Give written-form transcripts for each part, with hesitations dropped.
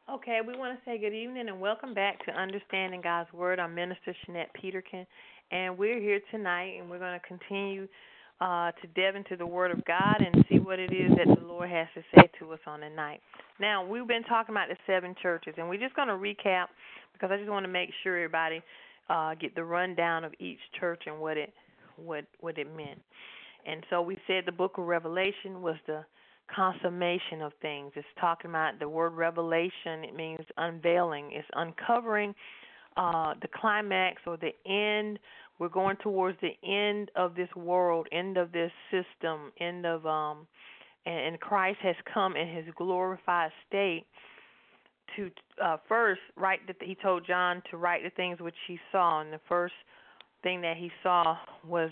Okay, we want to say good evening and welcome back to Understanding God's Word. I'm Minister Shanette Peterkin, and we're here tonight, and we're going to continue to delve into the Word of God and see what it is that the Lord has to say to us on the night. Now, we've been talking about the seven churches, and we're just going to recap because I just want to make sure everybody get the rundown of each church and what it meant. And so we said the book of Revelation was the consummation of things. It's talking about the word revelation. It means unveiling. It's uncovering the climax or the end. We're going towards the end of this world, end of this system, end of and Christ has come in his glorified state to first write that he told John to write the things which he saw, and the first thing that he saw was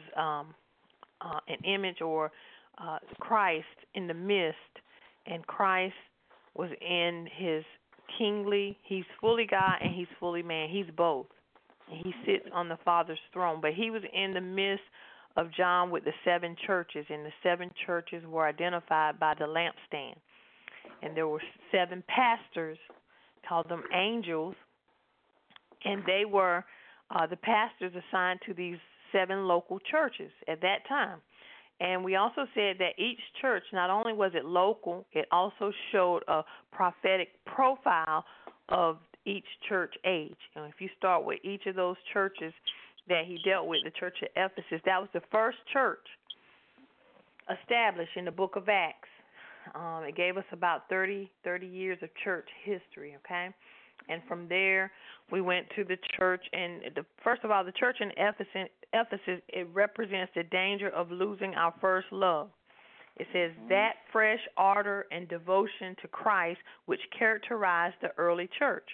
an image or Christ in the mist, and Christ was in his kingly. He's fully God and he's fully man. He's both. And he sits on the Father's throne. But he was in the midst of John with the seven churches, and the seven churches were identified by the lampstand. And there were seven pastors, called them angels, and they were the pastors assigned to these seven local churches at that time. And we also said that each church, not only was it local, it also showed a prophetic profile of each church age. And if you start with each of those churches that he dealt with, the church of Ephesus, that was the first church established in the book of Acts. It gave us about 30 years of church history, okay? And from there, we went to the church, and first of all, the church in Ephesus, it represents the danger of losing our first love. It says that fresh ardor and devotion to Christ which characterized the early church.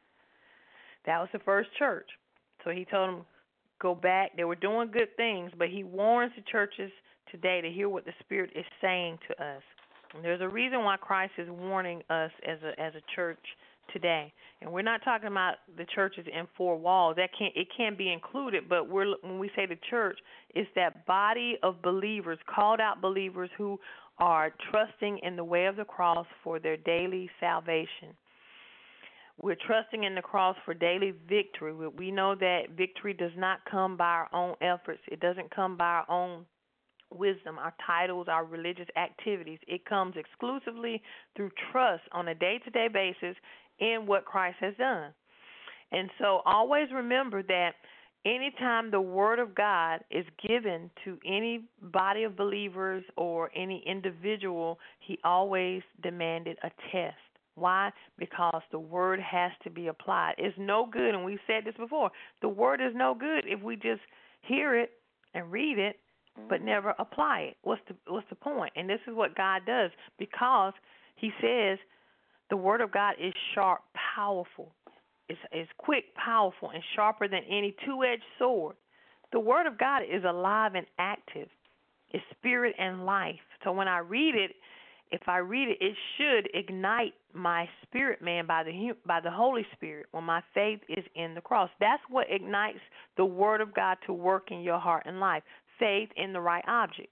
That was the first church. So he told them, go back. They were doing good things, but he warns the churches today to hear what the Spirit is saying to us. And there's a reason why Christ is warning us as a church today. And we're not talking about the churches in four walls. It can be included, but when we say the church, it's that body of believers, called out believers who are trusting in the way of the cross for their daily salvation. We're trusting in the cross for daily victory. We know that victory does not come by our own efforts. It doesn't come by our own wisdom, our titles, our religious activities. It comes exclusively through trust on a day-to-day basis in what Christ has done. And so always remember that anytime the Word of God is given to any body of believers or any individual, he always demanded a test. Why? Because the Word has to be applied. It's no good, and we've said this before, the Word is no good if we just hear it and read it but never apply it. What's the point? And this is what God does, because he says the Word of God is sharp, powerful. It's quick, powerful, and sharper than any two-edged sword. The Word of God is alive and active. It's spirit and life. So when I read it, if I read it, it should ignite my spirit man by the Holy Spirit when my faith is in the cross. That's what ignites the Word of God to work in your heart and life. Faith in the right object.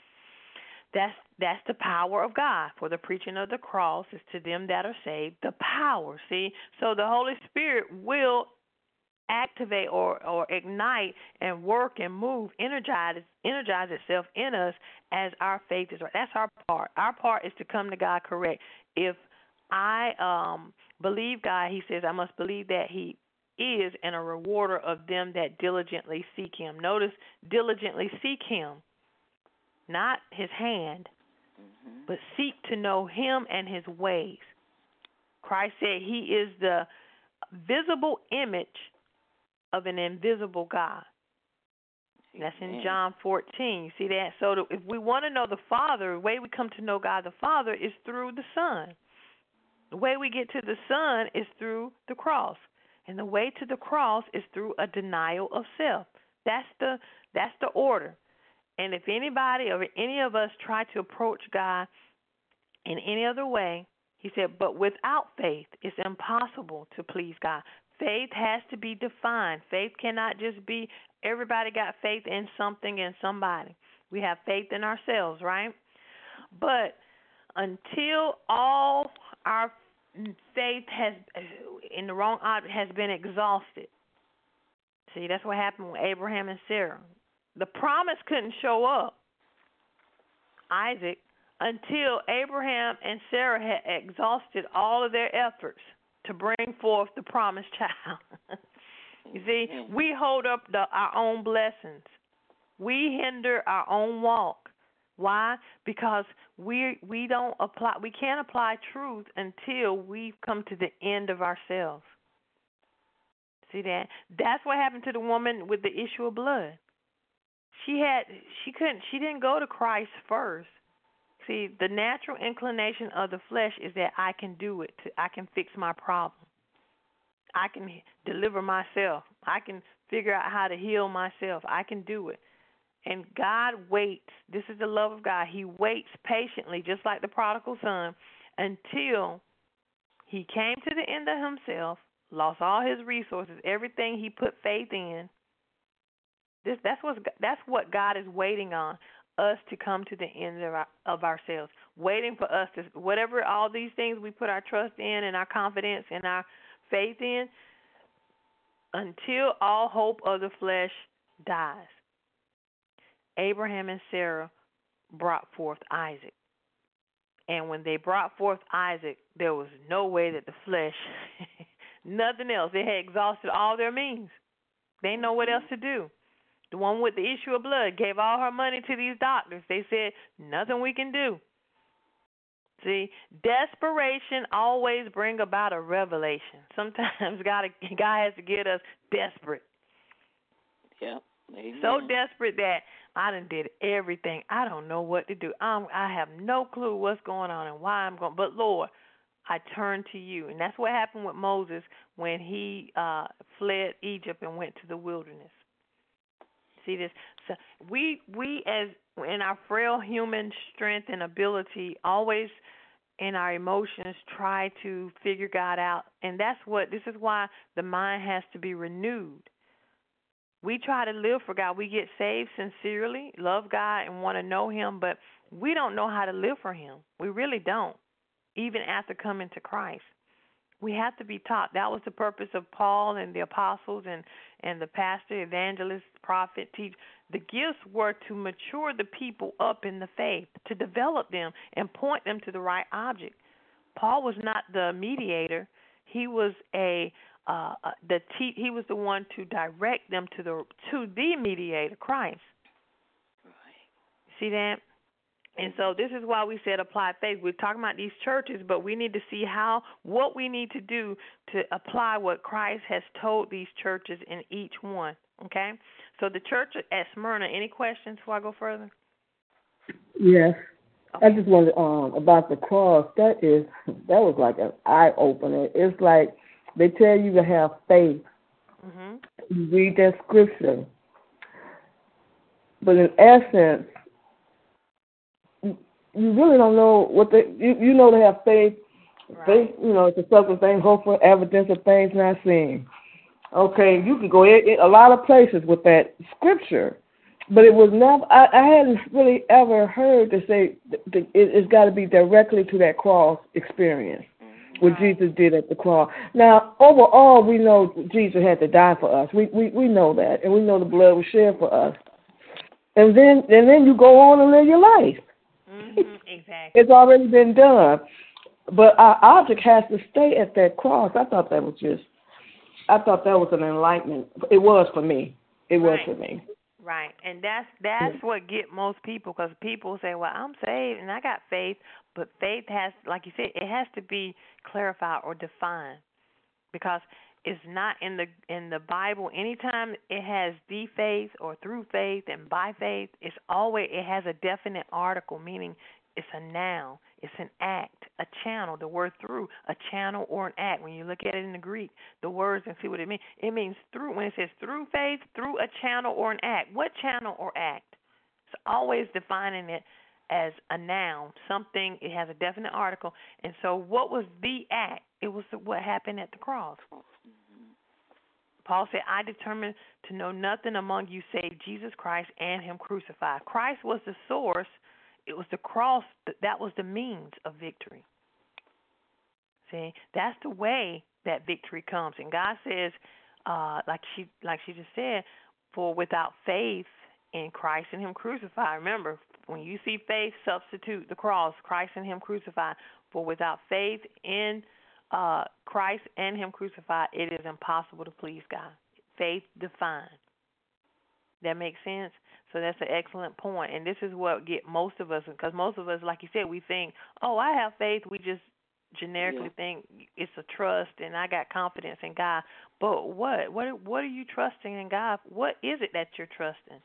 That's the power of God. For the preaching of the cross is to them that are saved the power. See? So the Holy Spirit will activate or ignite and work and move, energize itself in us as our faith is right. That's our part. Our part is to come to God correct. If I believe God, he says I must believe that he is and a rewarder of them that diligently seek him. Notice, diligently seek him, not his hand, but seek to know him and his ways. Christ said he is the visible image of an invisible God. That's in John 14. You see that? So if we want to know the Father, the way we come to know God the Father is through the Son. The way we get to the Son is through the cross. And the way to the cross is through a denial of self. That's the order. And if anybody or any of us try to approach God in any other way, he said, but without faith, it's impossible to please God. Faith has to be defined. Faith cannot just be everybody got faith in something and somebody. We have faith in ourselves, right? But until all our faith has in the wrong object has been exhausted. See, that's what happened with Abraham and Sarah. The promise couldn't show up, Isaac, until Abraham and Sarah had exhausted all of their efforts to bring forth the promised child. You see, we hold up our own blessings. We hinder our own walk. Why? Because we don't apply. We can't apply truth until we've come to the end of ourselves. See that? That's what happened to the woman with the issue of blood. She didn't go to Christ first. See, the natural inclination of the flesh is that I can do it. I can fix my problem. I can deliver myself. I can figure out how to heal myself. I can do it. And God waits. This is the love of God. He waits patiently, just like the prodigal son, until he came to the end of himself, lost all his resources, everything he put faith in. That's what God is waiting on, us to come to the end of ourselves, waiting for us to, whatever all these things we put our trust in and our confidence and our faith in, until all hope of the flesh dies. Abraham and Sarah brought forth Isaac. And when they brought forth Isaac, there was no way that the flesh, nothing else. They had exhausted all their means. They didn't know what else to do. The one with the issue of blood gave all her money to these doctors. They said, nothing we can do. See, desperation always brings about a revelation. Sometimes God has to get us desperate. Yeah. So desperate that I done did everything. I don't know what to do. I have no clue what's going on and why I'm going. But Lord, I turn to you. And that's what happened with Moses when he fled Egypt and went to the wilderness. See this? So we as in our frail human strength and ability, always in our emotions try to figure God out. And this is why the mind has to be renewed. We try to live for God. We get saved sincerely, love God, and want to know Him, but we don't know how to live for Him. We really don't, even after coming to Christ. We have to be taught. That was the purpose of Paul and the apostles and the pastor, evangelist, prophet, teacher. The gifts were to mature the people up in the faith, to develop them and point them to the right object. Paul was not the mediator. He was he was the one to direct them to the mediator, Christ. Right. See that? And so this is why we said apply faith. We're talking about these churches, but we need to see what we need to do to apply what Christ has told these churches in each one. Okay? So the church at Smyrna, any questions before I go further? Yes. Okay. I just wanted about the cross. That was like an eye opener. It's like they tell you to have faith. Mm-hmm. You read that scripture, but in essence, you really don't know what you know to have faith. Right. Faith, it's a substance thing, hope for evidence of things not seen. Okay, you can go in a lot of places with that scripture, but it was never. I hadn't really ever heard to say it's got to be directly to that cross experience, what Jesus did at the cross. Now, overall, we know Jesus had to die for us. We know that, and we know the blood was shed for us. And then you go on and live your life. Mm-hmm, exactly. It's already been done. But our object has to stay at that cross. I thought that was an enlightenment. It was for me. It was for me. Right. And that's what get most people, because people say, well, I'm saved and I got faith, but faith has, like you said, it has to be clarified or defined, because it's not in the Bible. Anytime it has the faith or through faith and by faith, it has a definite article, meaning it's a noun, it's an act, a channel. The word through, a channel or an act. When you look at it in the Greek, the words and see what it means. It means through. When it says through faith, through a channel or an act. What channel or act? It's always defining it as a noun, something. It has a definite article. And so what was the act? It was what happened at the cross. Paul said, I determined to know nothing among you save Jesus Christ and Him crucified. Christ was the source. It was the cross. That was the means of victory. See, that's the way that victory comes. And God says, like she just said, for without faith in Christ and Him crucified. Remember, when you see faith, substitute the cross, Christ and Him crucified. For without faith in Christ and Him crucified, it is impossible to please God. Faith defined. That makes sense? So that's an excellent point. And this is what get most of us, because most of us, like you said, we think, oh, I have faith. We just generically think it's a trust and I got confidence in God. But what? What are you trusting in God? What is it that you're trusting?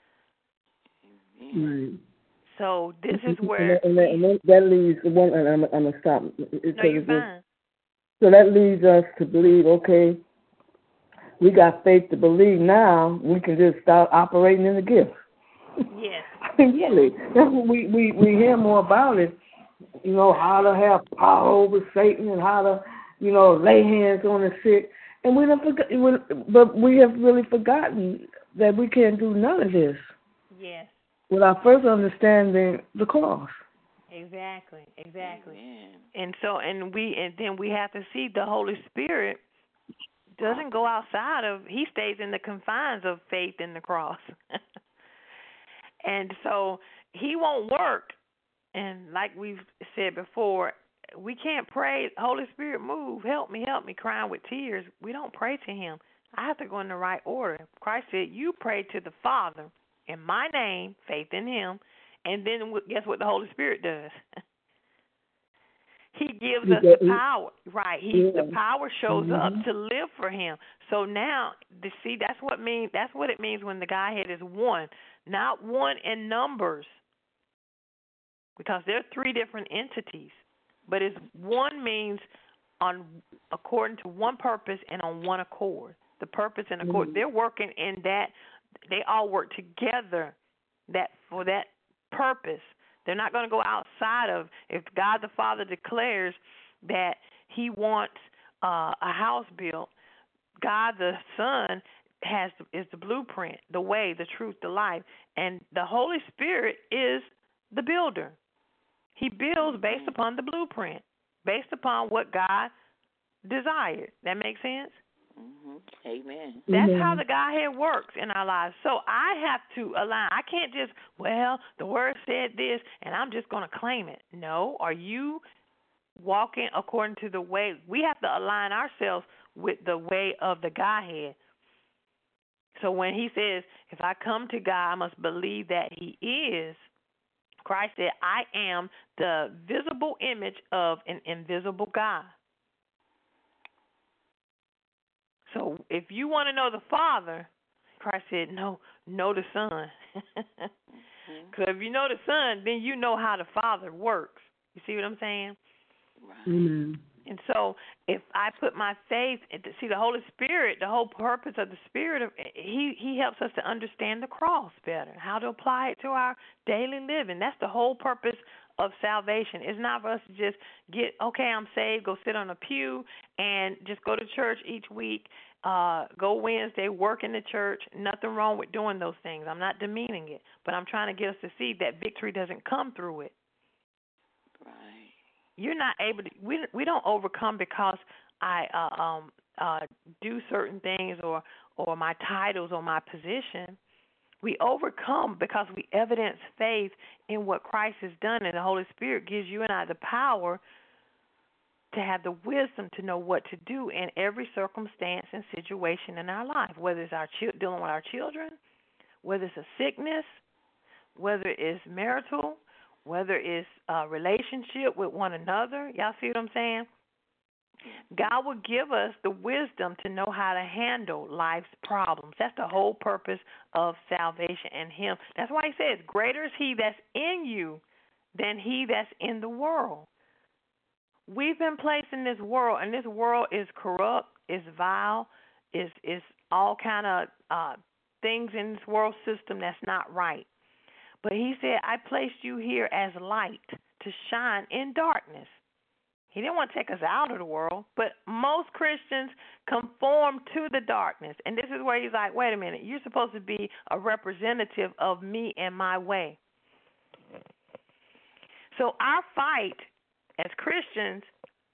Right. So this is where... And that leads to one, and I'm going to stop. No, you're fine. So that leads us to believe, okay, we got faith to believe now, we can just start operating in the gift. Yes. Really. That's what we hear more about it, how to have power over Satan and how to, lay hands on the sick. And but we have really forgotten that we can't do none of this. Yes. Without first understanding the cross. Exactly. Amen. And then we have to see the Holy Spirit doesn't go outside of, He stays in the confines of faith in the cross. And so He won't work. And like we've said before, we can't pray, Holy Spirit, move, help me, crying with tears. We don't pray to Him. I have to go in the right order. Christ said, you pray to the Father in my name, faith in Him, and then guess what the Holy Spirit does? He gives us the power, right? The power shows up to live for Him. So now, that's what it means when the Godhead is one, not one in numbers, because there are three different entities. But it's one means according to one purpose and on one accord. The purpose and accord, they're working in that. They all work together for that purpose. They're not going to go outside of, if God the Father declares that He wants a house built, God the Son is the blueprint, the way, the truth, the life, and the Holy Spirit is the builder. He builds based upon the blueprint, based upon what God desired. That makes sense? Mm-hmm. Amen. That's how the Godhead works in our lives. So I have to align. I can't just, the Word said this, and I'm just going to claim it. No. Are you walking according to the way? We have to align ourselves with the way of the Godhead. So when He says, if I come to God, I must believe that He is, Christ said, I am the visible image of an invisible God. So if you want to know the Father, Christ said, know the Son. Because if you know the Son, then you know how the Father works. You see what I'm saying? Right. Mm-hmm. And so if I put my faith, see the Holy Spirit, the whole purpose of the Spirit, He helps us to understand the cross better, how to apply it to our daily living. That's the whole purpose of salvation. It's not for us to just I'm saved, go sit on a pew and just go to church each week, go Wednesday, work in the church. Nothing wrong with doing those things. I'm not demeaning it, but I'm trying to get us to see that victory doesn't come through it. Right. You're not able to. We don't overcome because I do certain things or my titles or my position. We overcome because we evidence faith in what Christ has done, and the Holy Spirit gives you and I the power to have the wisdom to know what to do in every circumstance and situation in our life, whether it's dealing with our children, whether it's a sickness, whether it's marital, whether it's a relationship with one another. Y'all see what I'm saying? God will give us the wisdom to know how to handle life's problems. That's the whole purpose of salvation and Him. That's why He says, greater is He that's in you than he that's in the world. We've been placed in this world, and this world is corrupt, is vile, is all kind of things in this world system that's not right. But He said, I placed you here as light to shine in darkness. He didn't want to take us out of the world, but most Christians conform to the darkness. And this is where He's like, wait a minute, you're supposed to be a representative of me and my way. So our fight as Christians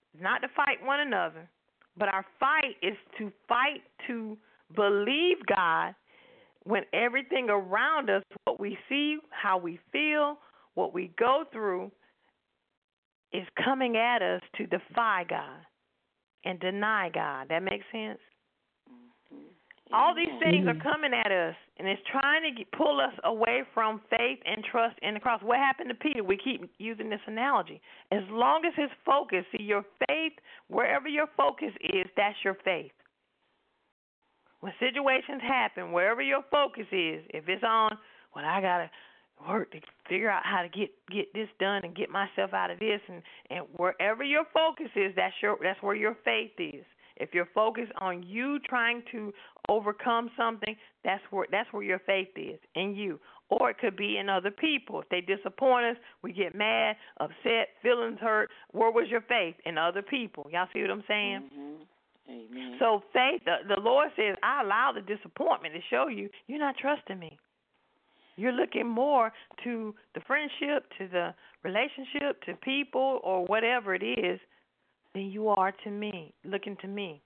not to fight one another, but our fight is to fight to believe God when everything around us, what we see, how we feel, what we go through, is coming at us to defy God and deny God. That makes sense? All these things are coming at us, and it's trying to pull us away from faith and trust in the cross. What happened to Peter? We keep using this analogy. As long as his focus, see, your faith, wherever your focus is, that's your faith. When situations happen, wherever your focus is, if it's on, well, I got to work to figure out how to get this done and get myself out of this, and wherever your focus is, that's where your faith is. If you're focused on you trying to overcome something, that's where your faith is, in you. Or it could be in other people. If they disappoint us, we get mad, upset, feelings hurt. Where was your faith? In other people. Y'all see what I'm saying? Mm-hmm. Amen. So faith, the Lord says, I allow the disappointment to show you you're not trusting me. You're looking more to the friendship, to the relationship, to people, or whatever it is, than you are to me, looking to me.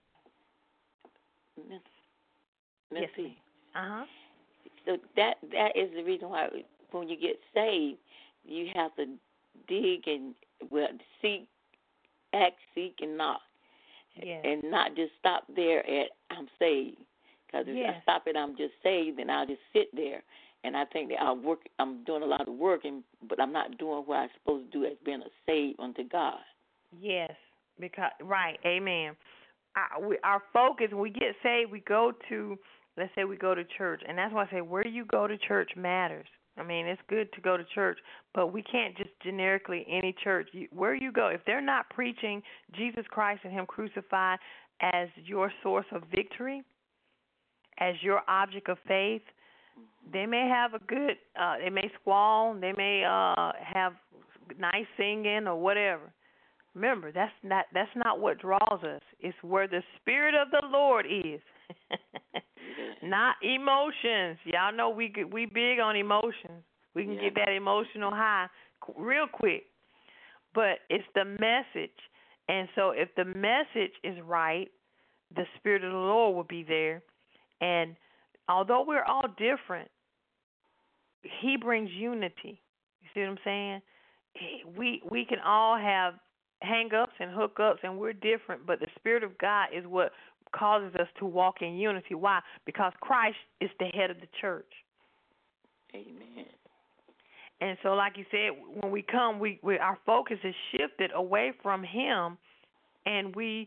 Let's see. So that is the reason why when you get saved, you have to dig and seek, and knock, and not just stop there at I'm saved. Because if I stop at I'm just saved, then I'll just sit there. And I think that I'm doing a lot of work, but I'm not doing what I'm supposed to do as being a saved unto God. Yes. Right, amen. Our focus, when we get saved, we go to, let's say we go to church, and that's why I say where you go to church matters. I mean, it's good to go to church, but we can't just generically any church. Where you go, if they're not preaching Jesus Christ and Him crucified as your source of victory, as your object of faith, they may have they may squall, they may have nice singing or whatever. Remember, that's not what draws us. It's where the Spirit of the Lord is, not emotions. Y'all know we big on emotions. We can get that emotional high real quick, but it's the message. And so, if the message is right, the Spirit of the Lord will be there. And although we're all different, He brings unity. You see what I'm saying? We can all have hang-ups and hook-ups, and we're different, but the Spirit of God is what causes us to walk in unity. Why? Because Christ is the head of the church. Amen. And so, like you said, when we come, our focus is shifted away from Him, and we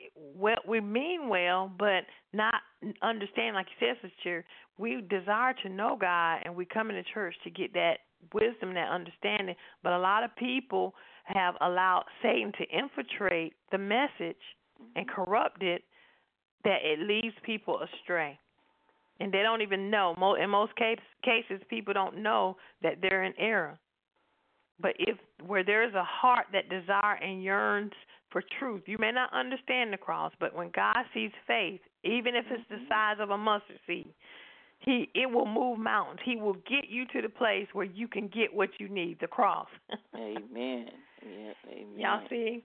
mean well, but not understand, like you said, Sister, we desire to know God, and we come into church to get that wisdom, that understanding. But a lot of people have allowed Satan to infiltrate the message and corrupt it, that it leads people astray. And they don't even know. In most cases, people don't know that they're in error. But where there is a heart that desires and yearns for truth, you may not understand the cross, but when God sees faith, even if it's the size of a mustard seed, it will move mountains. He will get you to the place where you can get what you need, the cross. Amen. Yeah, amen. Y'all see?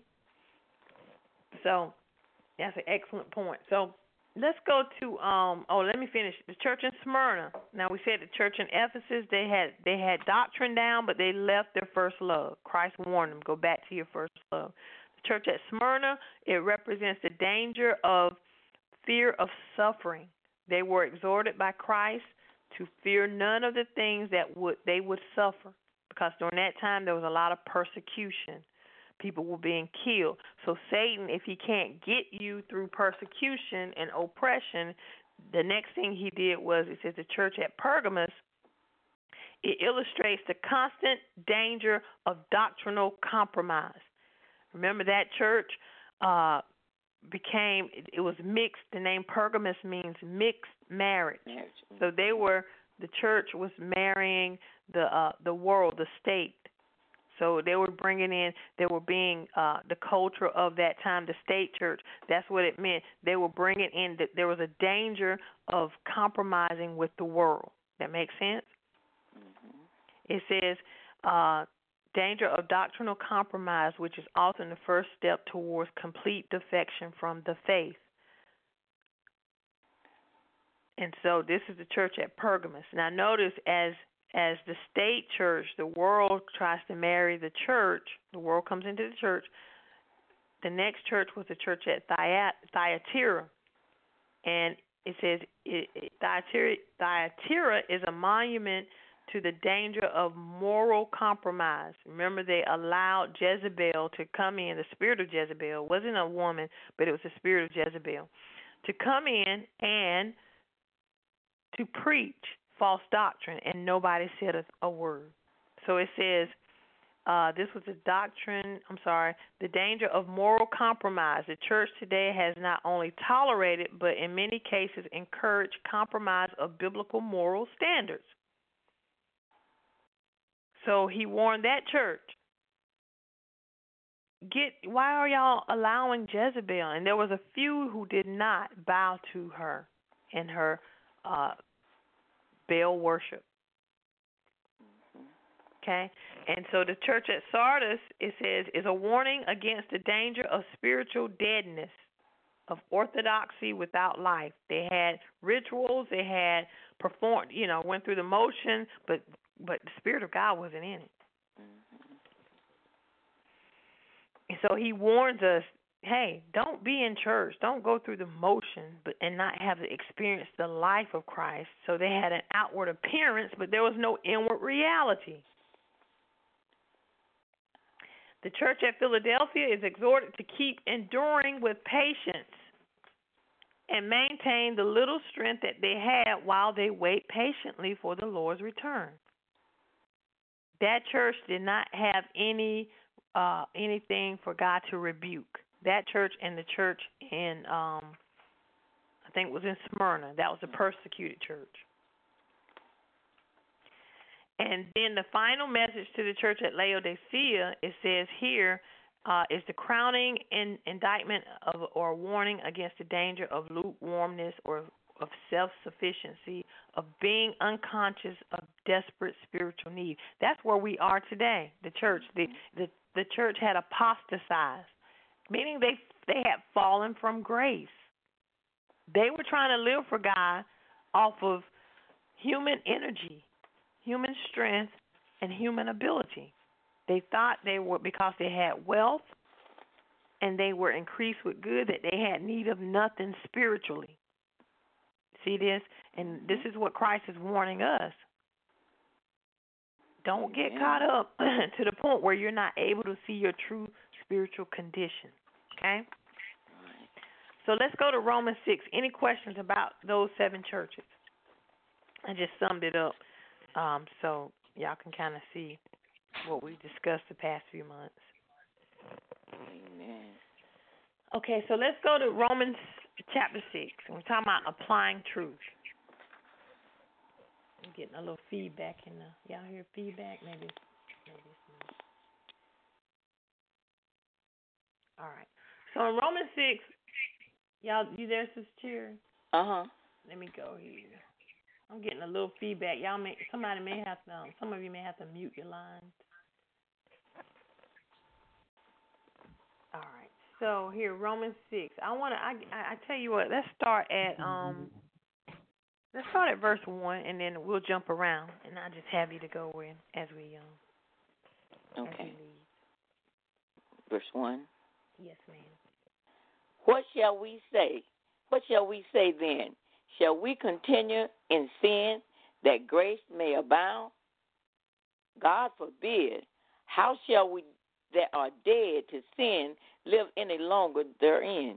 So that's an excellent point. So let's go to let me finish. The church in Smyrna. Now we said the church in Ephesus, they had doctrine down, but they left their first love. Christ warned them, go back to your first love. The church at Smyrna, it represents the danger of fear of suffering. They were exhorted by Christ to fear none of the things that they would suffer, because during that time there was a lot of persecution. People were being killed. So Satan, if he can't get you through persecution and oppression, the next thing he did was, it says the church at Pergamos, it illustrates the constant danger of doctrinal compromise. Remember that church it was mixed. The name Pergamos means mixed marriage. So the church was marrying the world, the state. So they were being the culture of that time, the state church. That's what it meant. They were bringing in that there was a danger of compromising with the world. That makes sense? Mm-hmm. It says danger of doctrinal compromise, which is often the first step towards complete defection from the faith. And so this is the church at Pergamos. Now notice, as the state church, the world tries to marry the church, the world comes into the church. The next church was the church at Thyatira. And it says Thyatira is a monument to the danger of moral compromise. Remember, they allowed Jezebel to come in. The spirit of Jezebel wasn't a woman, but it was the spirit of Jezebel to come in and to preach false doctrine, and nobody said a word. So it says, this was the the danger of moral compromise. The church today has not only tolerated, but in many cases encouraged compromise of biblical moral standards. So he warned that church, why are y'all allowing Jezebel? And there was a few who did not bow to her in her Baal worship. Okay? And so the church at Sardis, it says, is a warning against the danger of spiritual deadness, of orthodoxy without life. They had rituals, they had performed, went through the motion, but the Spirit of God wasn't in it. And so he warns us, hey, don't be in church. Don't go through the motion and not have experienced the life of Christ. So they had an outward appearance, but there was no inward reality. The church at Philadelphia is exhorted to keep enduring with patience and maintain the little strength that they had while they wait patiently for the Lord's return. That church did not have anything for God to rebuke. That church and the church in, I think it was in Smyrna, that was a persecuted church. And then the final message to the church at Laodicea, it says here, is the crowning indictment or warning against the danger of lukewarmness or of self-sufficiency, of being unconscious of desperate spiritual need. That's where we are today, the church. The church had apostatized, meaning they had fallen from grace. They were trying to live for God off of human energy, human strength, and human ability. They thought they were, because they had wealth and they were increased with good, that they had need of nothing spiritually. See this? And this is what Christ is warning us. Don't get caught up to the point where you're not able to see your true spiritual condition. Okay? So let's go to Romans 6. Any questions about those 7 churches? I just summed it up so y'all can kind of see what we discussed the past few months. Amen. Okay, so let's go to Romans chapter 6. We're talking about applying truth. I'm getting a little feedback in the. Y'all hear feedback? Maybe it's me. All right. So in Romans 6, y'all, you there, Sister Cherry? Let me go here. I'm getting a little feedback. Somebody may have to. Some of you may have to mute your lines. All right. So here, Romans 6. I tell you what. Let's start at verse 1, and then we'll jump around, and I'll just have you to go in as we okay. As we lead. Verse 1. Yes, ma'am. What shall we say? What shall we say then? Shall we continue in sin that grace may abound? God forbid. How shall we that are dead to sin live any longer therein?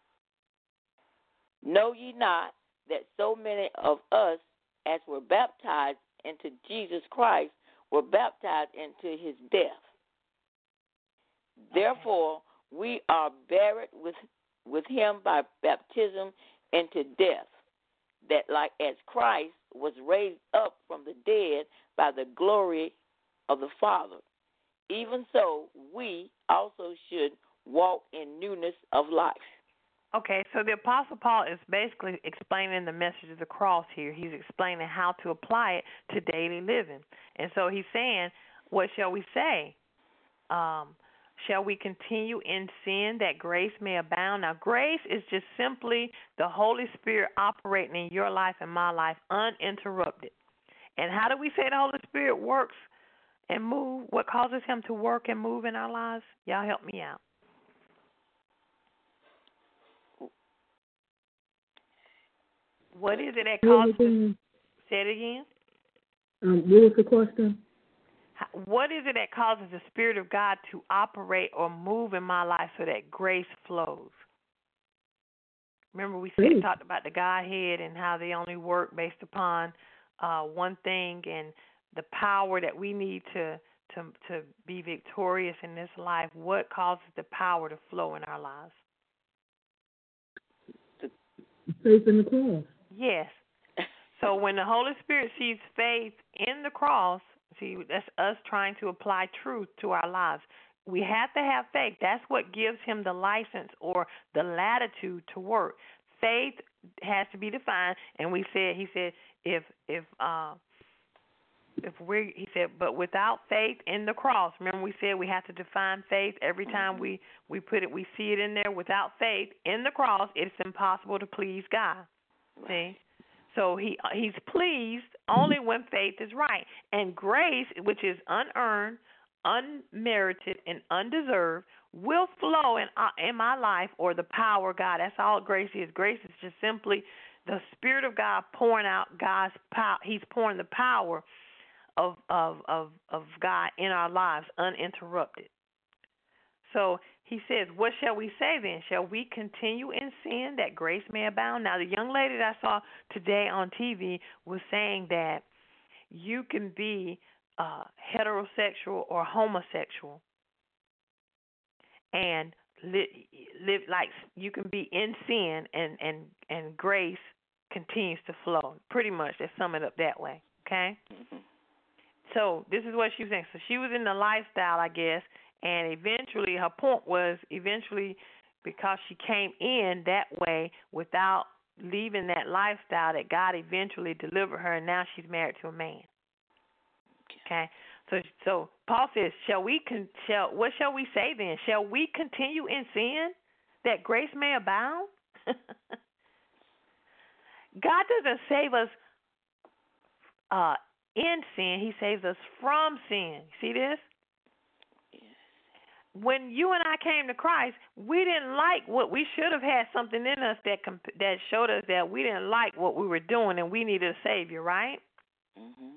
Know ye not that so many of us as were baptized into Jesus Christ were baptized into his death? Therefore, we are buried with him by baptism into death, that like as Christ was raised up from the dead by the glory of the Father, even so we also should walk in newness of life. Okay, so the Apostle Paul is basically explaining the message of the cross here. He's explaining how to apply it to daily living. And so he's saying, what shall we say? Shall we continue in sin that grace may abound? Now, grace is just simply the Holy Spirit operating in your life and my life uninterrupted. And how do we say the Holy Spirit works and move? What causes him to work and move in our lives? Y'all help me out. What is it that causes us? Say it again. What was the question? What is it that causes the Spirit of God to operate or move in my life so that grace flows? Remember we talked about the Godhead and how they only work based upon one thing, and the power that we need to be victorious in this life. What causes the power to flow in our lives? Faith in the cross. Yes. So when the Holy Spirit sees faith in the cross, see, that's us trying to apply truth to our lives. We have to have faith. That's what gives him the license or the latitude to work. Faith has to be defined, and he said, but without faith in the cross. Remember, we said we have to define faith every time we put it. We see it in there. Without faith in the cross, it's impossible to please God. See. So he's pleased only when faith is right. And grace, which is unearned, unmerited, and undeserved, will flow in my life, or the power of God. That's all grace is. Grace is just simply the Spirit of God pouring out God's power. He's pouring the power of God in our lives uninterrupted. So he says, what shall we say then? Shall we continue in sin that grace may abound? Now, the young lady that I saw today on TV was saying that you can be heterosexual or homosexual and live like you can be in sin and grace continues to flow. Pretty much, let's sum it up that way, okay? Mm-hmm. So this is what she was saying. So she was in the lifestyle, I guess, and eventually her point was because she came in that way without leaving that lifestyle, that God eventually delivered her, and now she's married to a man. Okay? So Paul says, what shall we say then? Shall we continue in sin that grace may abound? God doesn't save us in sin. He saves us from sin. See this? Yes. When you and I came to Christ, we didn't like what we should have had something in us that showed us that we didn't like what we were doing and we needed a Savior, right? Mm-hmm.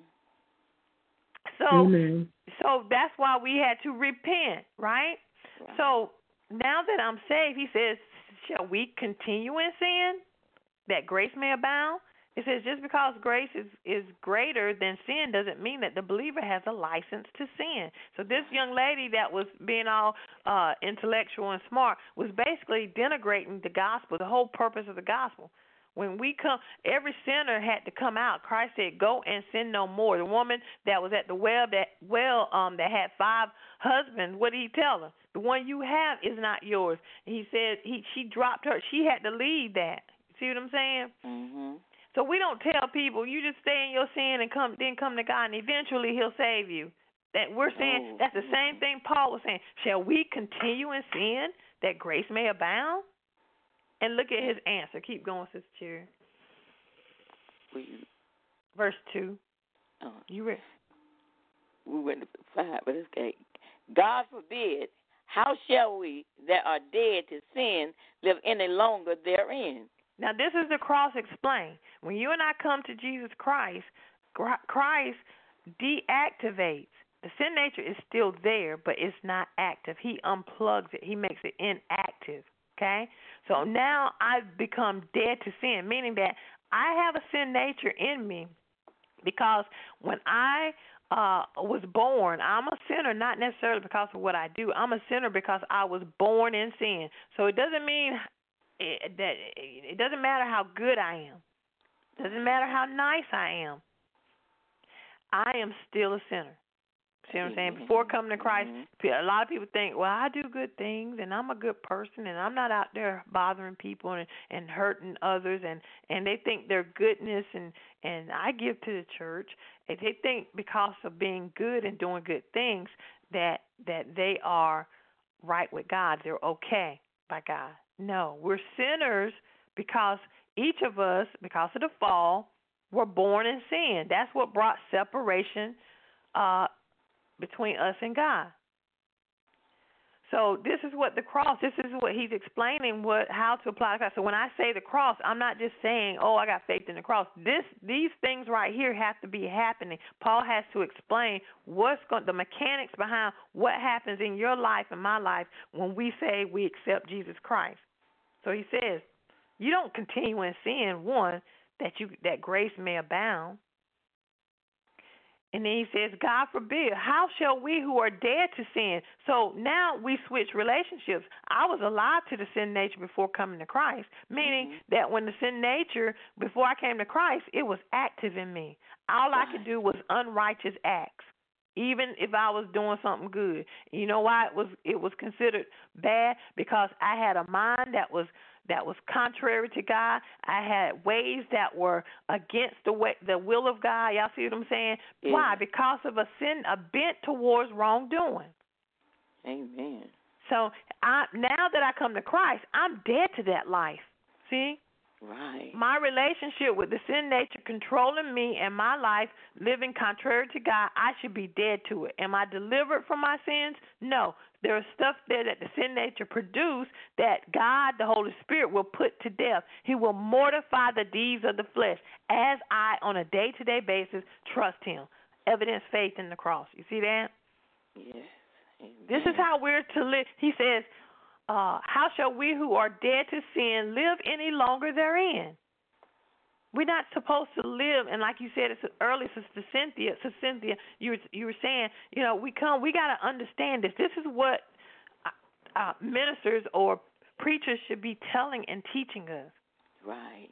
So that's why we had to repent, right? So now that I'm saved, he says, shall we continue in sin that grace may abound? It says just because grace is greater than sin doesn't mean that the believer has a license to sin. So this young lady that was being all intellectual and smart was basically denigrating the gospel, the whole purpose of the gospel. When we come, every sinner had to come out. Christ said, "Go and sin no more." The woman that was at the well that had 5 husbands, what did he tell her? The one you have is not yours. He said she dropped her. She had to leave that. See what I'm saying? Mm-hmm. So we don't tell people, you just stay in your sin and come to God, and eventually he'll save you. That we're saying that's the same thing Paul was saying. Shall we continue in sin that grace may abound? And look at his answer. Keep going, Sister Cherry. Verse 2. You read? We went to 5, but it's okay. God forbid, how shall we that are dead to sin live any longer therein? Now, this is the cross explained. When you and I come to Jesus Christ, Christ deactivates. The sin nature is still there, but it's not active. He unplugs it. He makes it inactive, okay? So now I've become dead to sin, meaning that I have a sin nature in me because when I was born, I'm a sinner not necessarily because of what I do. I'm a sinner because I was born in sin. So it doesn't mean that it doesn't matter how good I am. It doesn't matter how nice I am. I am still a sinner. See what I'm saying? Before coming to Christ, a lot of people think, well, I do good things, and I'm a good person, and I'm not out there bothering people and hurting others, and they think their goodness, and I give to the church. And they think because of being good and doing good things that they are right with God. They're okay by God. No, we're sinners because each of us, because of the fall, were born in sin. That's what brought separation between us and God. So this is what the cross, this is what he's explaining how to apply the cross. So when I say the cross, I'm not just saying, oh, I got faith in the cross. These things right here have to be happening. Paul has to explain the mechanics behind what happens in your life and my life when we say we accept Jesus Christ. So he says, you don't continue in sin, one, that grace may abound. And then he says, God forbid, how shall we who are dead to sin? So now we switch relationships. I was alive to the sin nature before coming to Christ, meaning that when the sin nature, before I came to Christ, it was active in me. All I could do was unrighteous acts, even if I was doing something good. You know why it was considered bad? Because I had a mind that was contrary to God. I had ways that were against the will of God. Y'all see what I'm saying? Yeah. Why? Because of a bent towards wrongdoing. Amen. So now that I come to Christ, I'm dead to that life. See? Right. My relationship with the sin nature controlling me and my life, living contrary to God, I should be dead to it. Am I delivered from my sins? No. There is stuff there that the sin nature produce that God, the Holy Spirit, will put to death. He will mortify the deeds of the flesh as I, on a day-to-day basis, trust him. Evidence faith in the cross. You see that? Yes. Amen. This is how we're to live. He says, how shall we who are dead to sin live any longer therein? We're not supposed to live, and like you said earlier, Sister Cynthia, you were saying, we got to understand this. This is what ministers or preachers should be telling and teaching us. Right.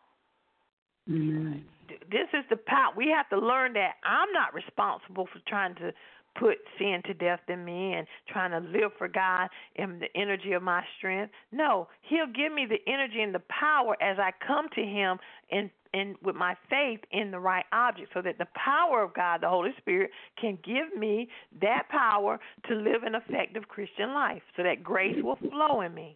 Mm-hmm. This is the power. We have to learn that I'm not responsible for trying to put sin to death in me and trying to live for God in the energy of my strength. No, he'll give me the energy and the power as I come to him and with my faith in the right object, so that the power of God, the Holy Spirit, can give me that power to live an effective Christian life, so that grace will flow in me.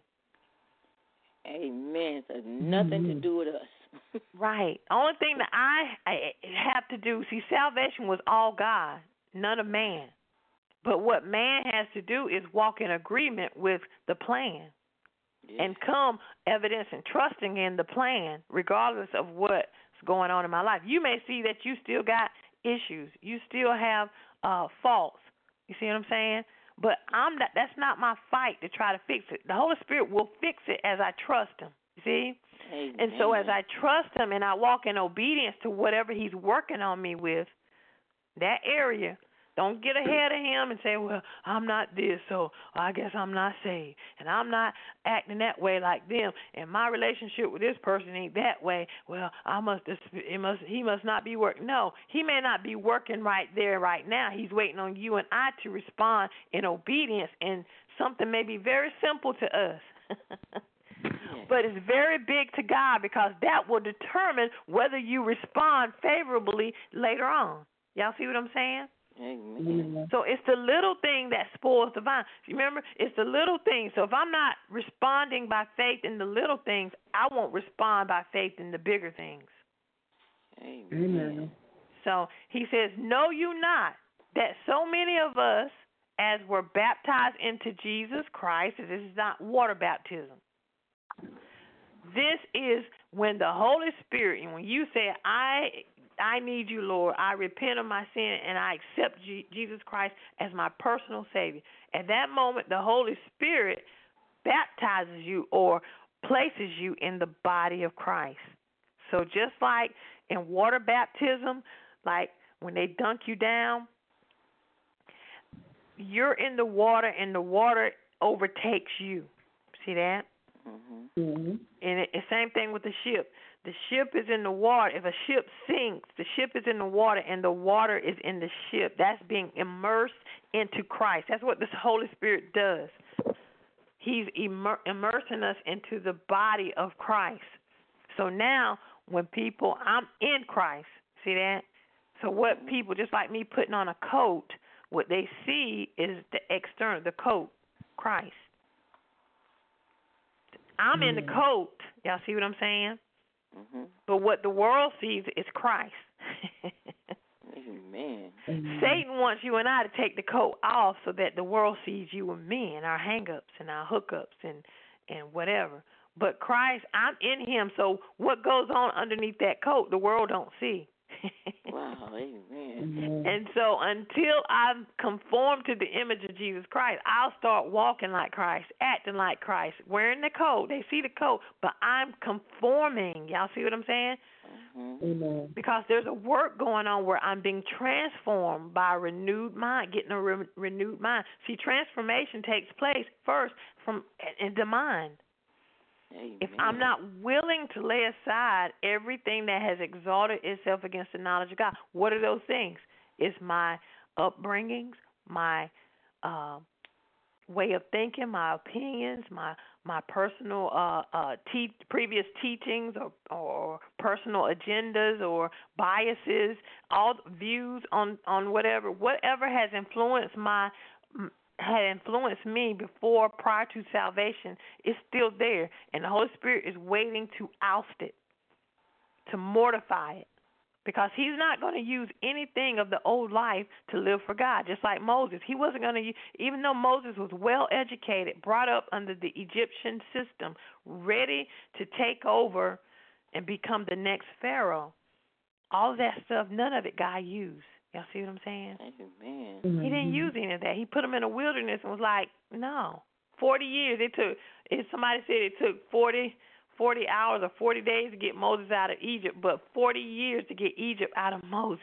Amen. So nothing to do with us. Right. Only thing that I have to do, see, salvation was all God, none of man. But what man has to do is walk in agreement with the plan. Yes. And come evidence and trusting in the plan, regardless of what's going on in my life. You may see that you still got issues. You still have faults. You see what I'm saying? But that's not my fight to try to fix it. The Holy Spirit will fix it as I trust him. You see? Amen. And so as I trust him and I walk in obedience to whatever he's working on me with, that area, don't get ahead of him and say, well, I'm not this, so I guess I'm not saved. And I'm not acting that way like them. And my relationship with this person ain't that way. Well, he must not be working. No, he may not be working right there right now. He's waiting on you and I to respond in obedience. And something may be very simple to us. But it's very big to God, because that will determine whether you respond favorably later on. Y'all see what I'm saying? Amen. So it's the little thing that spoils the vine. Remember, it's the little things. So if I'm not responding by faith in the little things, I won't respond by faith in the bigger things. Amen. So he says, know you not that so many of us, as were baptized into Jesus Christ, and this is not water baptism. This is when the Holy Spirit, and when you say, I need you, Lord, I repent of my sin, and I accept Jesus Christ as my personal Savior. At that moment, the Holy Spirit baptizes you or places you in the body of Christ. So just like in water baptism, like when they dunk you down, you're in the water and the water overtakes you. See that? Mm-hmm. And the same thing with the ship. The ship is in the water. If a ship sinks, the ship is in the water and the water is in the ship. That's being immersed into Christ. That's what this Holy Spirit does. He's immersing us into the body of Christ. So now when I'm in Christ. See that? So what people, just like me putting on a coat, What they see is the external, the coat, Christ. I'm in the coat. Y'all see what I'm saying? Mm-hmm. But what the world sees is Christ. Amen. Satan wants you and I to take the coat off so that the world sees you and me and our hang-ups and our hookups and whatever. But Christ, I'm in him, so what goes on underneath that coat, the world don't see. Wow, amen. And so until I'm conformed to the image of Jesus Christ, I'll start walking like Christ, acting like Christ, wearing the coat. They see the coat, but I'm conforming. Y'all see what I'm saying? Mm-hmm. Because there's a work going on where I'm being transformed by a renewed mind, getting a renewed mind. See, transformation takes place first in the mind. Amen. If I'm not willing to lay aside everything that has exalted itself against the knowledge of God, what are those things? It's my upbringings, my way of thinking, my opinions, my personal previous teachings or personal agendas or biases, all views on whatever has influenced had influenced me prior to salvation is still there, and the Holy Spirit is waiting to oust it, to mortify it, because he's not going to use anything of the old life to live for God, just like Moses. He wasn't going to, even though Moses was well educated, brought up under the Egyptian system, ready to take over and become the next Pharaoh, all of that stuff, none of it God used. Y'all see what I'm saying? Amen. Mm-hmm. He didn't use any of that. He put them in a wilderness and was like, no. 40 years. Somebody said it took 40 hours or 40 days to get Moses out of Egypt, but 40 years to get Egypt out of Moses.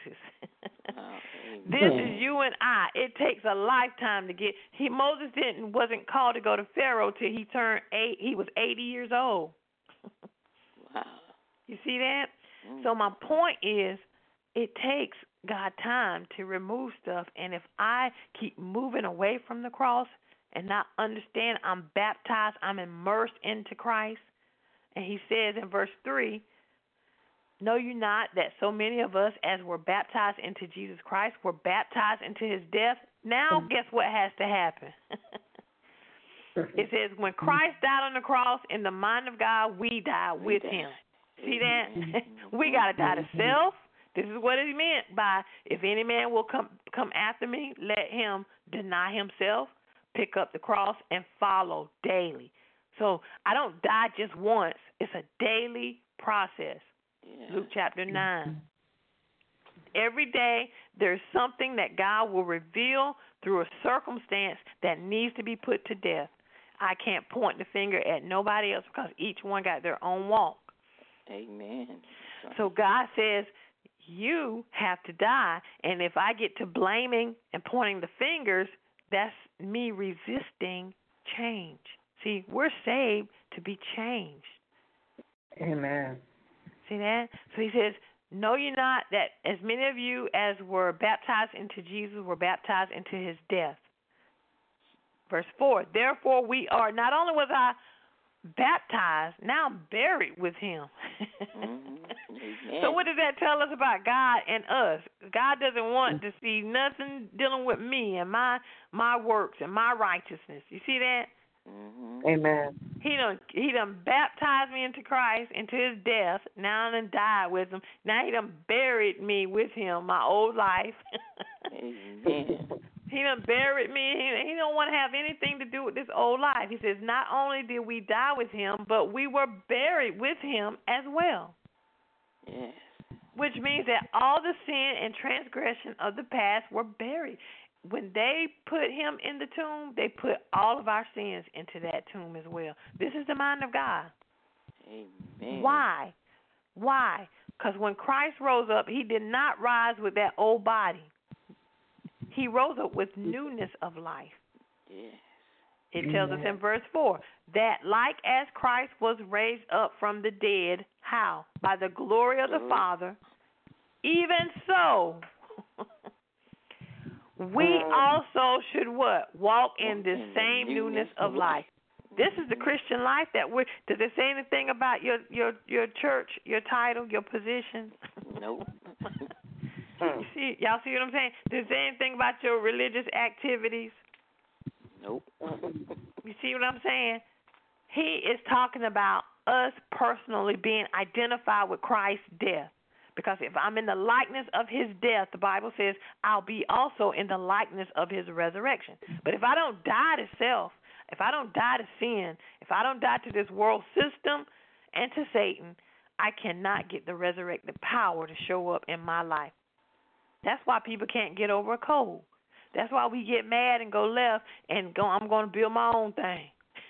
This is you and I. It takes a lifetime to get. Moses wasn't called to go to Pharaoh till he turned 8. He was 80 years old. Wow. You see that? So my point is, it takes God time to remove stuff, and if I keep moving away from the cross and not understand I'm baptized, I'm immersed into Christ, and he says in verse 3, know you not that so many of us as were baptized into Jesus Christ were baptized into his death? Now guess what has to happen? It says when Christ died on the cross, in the mind of God, we died with him. See that? We got to die to self. This is what it meant by, if any man will come after me, let him deny himself, pick up the cross, and follow daily. So I don't die just once. It's a daily process. Yeah. Luke chapter 9. Every day there's something that God will reveal through a circumstance that needs to be put to death. I can't point the finger at nobody else because each one got their own walk. Amen. So God says, you have to die, and if I get to blaming and pointing the fingers, that's me resisting change. See, we're saved to be changed. Amen. See that? So he says, know you not that as many of you as were baptized into Jesus were baptized into his death. Verse 4, therefore we are, not only was I baptized, now I'm buried with him. So what does that tell us about God and us? God doesn't want to see nothing dealing with me and my works and my righteousness. You see that? Amen. He done baptized me into Christ, into his death. Now I done died with him. Now he done buried me with him, my old life. Amen. He done buried me. He don't want to have anything to do with this old life. He says, not only did we die with him, but we were buried with him as well. Yes. Which means that all the sin and transgression of the past were buried. When they put him in the tomb, they put all of our sins into that tomb as well. This is the mind of God. Amen. Why? Because when Christ rose up, he did not rise with that old body. He rose up with newness of life. Yes. It tells us in verse 4 that like as Christ was raised up from the dead, how? By the glory of the Father, even so we also should what? Walk in this same newness of life. This is the Christian life that we're. Does it say anything about your church, your title, your position? Nope. Y'all see what I'm saying? Does it say anything about your religious activities? Nope. You see what I'm saying? He is talking about us personally being identified with Christ's death. Because if I'm in the likeness of his death, the Bible says I'll be also in the likeness of his resurrection. But if I don't die to self, if I don't die to sin, if I don't die to this world system and to Satan, I cannot get the resurrected power to show up in my life. That's why people can't get over a cold. That's why we get mad and go left and go, I'm going to build my own thing.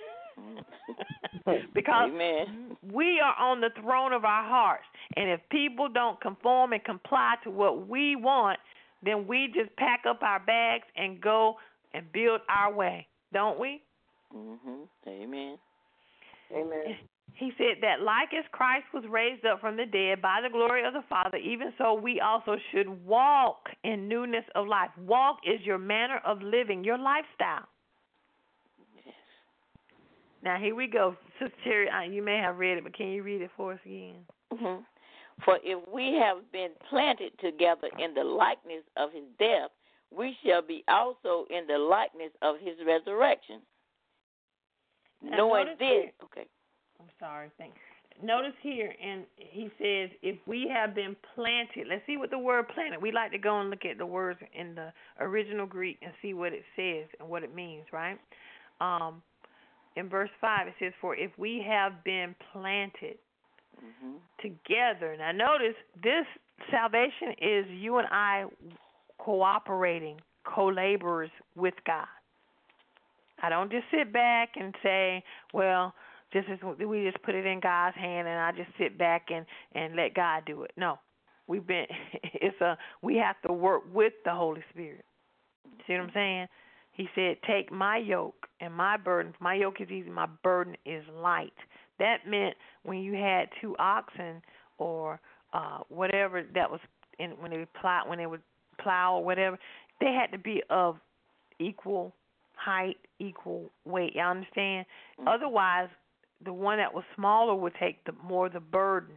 Because Amen. We are on the throne of our hearts. And if people don't conform and comply to what we want, then we just pack up our bags and go and build our way, don't we? Amen. Amen. He said that like as Christ was raised up from the dead by the glory of the Father, even so we also should walk in newness of life. Walk is your manner of living, your lifestyle. Yes. Now, here we go. Sister Cherry, you may have read it, but can you read it for us again? For if we have been planted together in the likeness of his death, we shall be also in the likeness of his resurrection. Now, knowing this. Here, okay. I'm sorry. Thanks. Notice here, and he says, if we have been planted, let's see what the word planted. We like to go and look at the words in the original Greek and see what it says and what it means, right? In verse 5, it says, for if we have been planted together. Now, notice this salvation is you and I cooperating, co-laborers with God. I don't just sit back and say, well, we just put it in God's hand and I just sit back and let God do it. No, we have to work with the Holy Spirit. See what I'm saying? He said, take my yoke and my burden. My yoke is easy, my burden is light. That meant when you had 2 oxen or whatever that was when they would plow or whatever, they had to be of equal height, equal weight. You understand? Otherwise, the one that was smaller would take the burden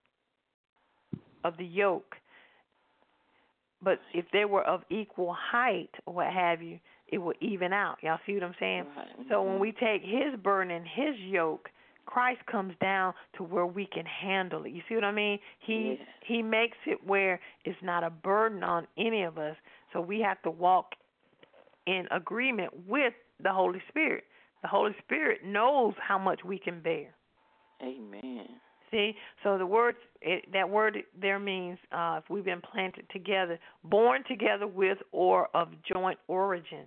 of the yoke. But if they were of equal height or what have you, it would even out. Y'all see what I'm saying? Right. So when we take his burden and his yoke, Christ comes down to where we can handle it. You see what I mean? He makes it where it's not a burden on any of us. So we have to walk in agreement with the Holy Spirit. The Holy Spirit knows how much we can bear. Amen. See? So that word there means if we've been planted together, born together with or of joint origin.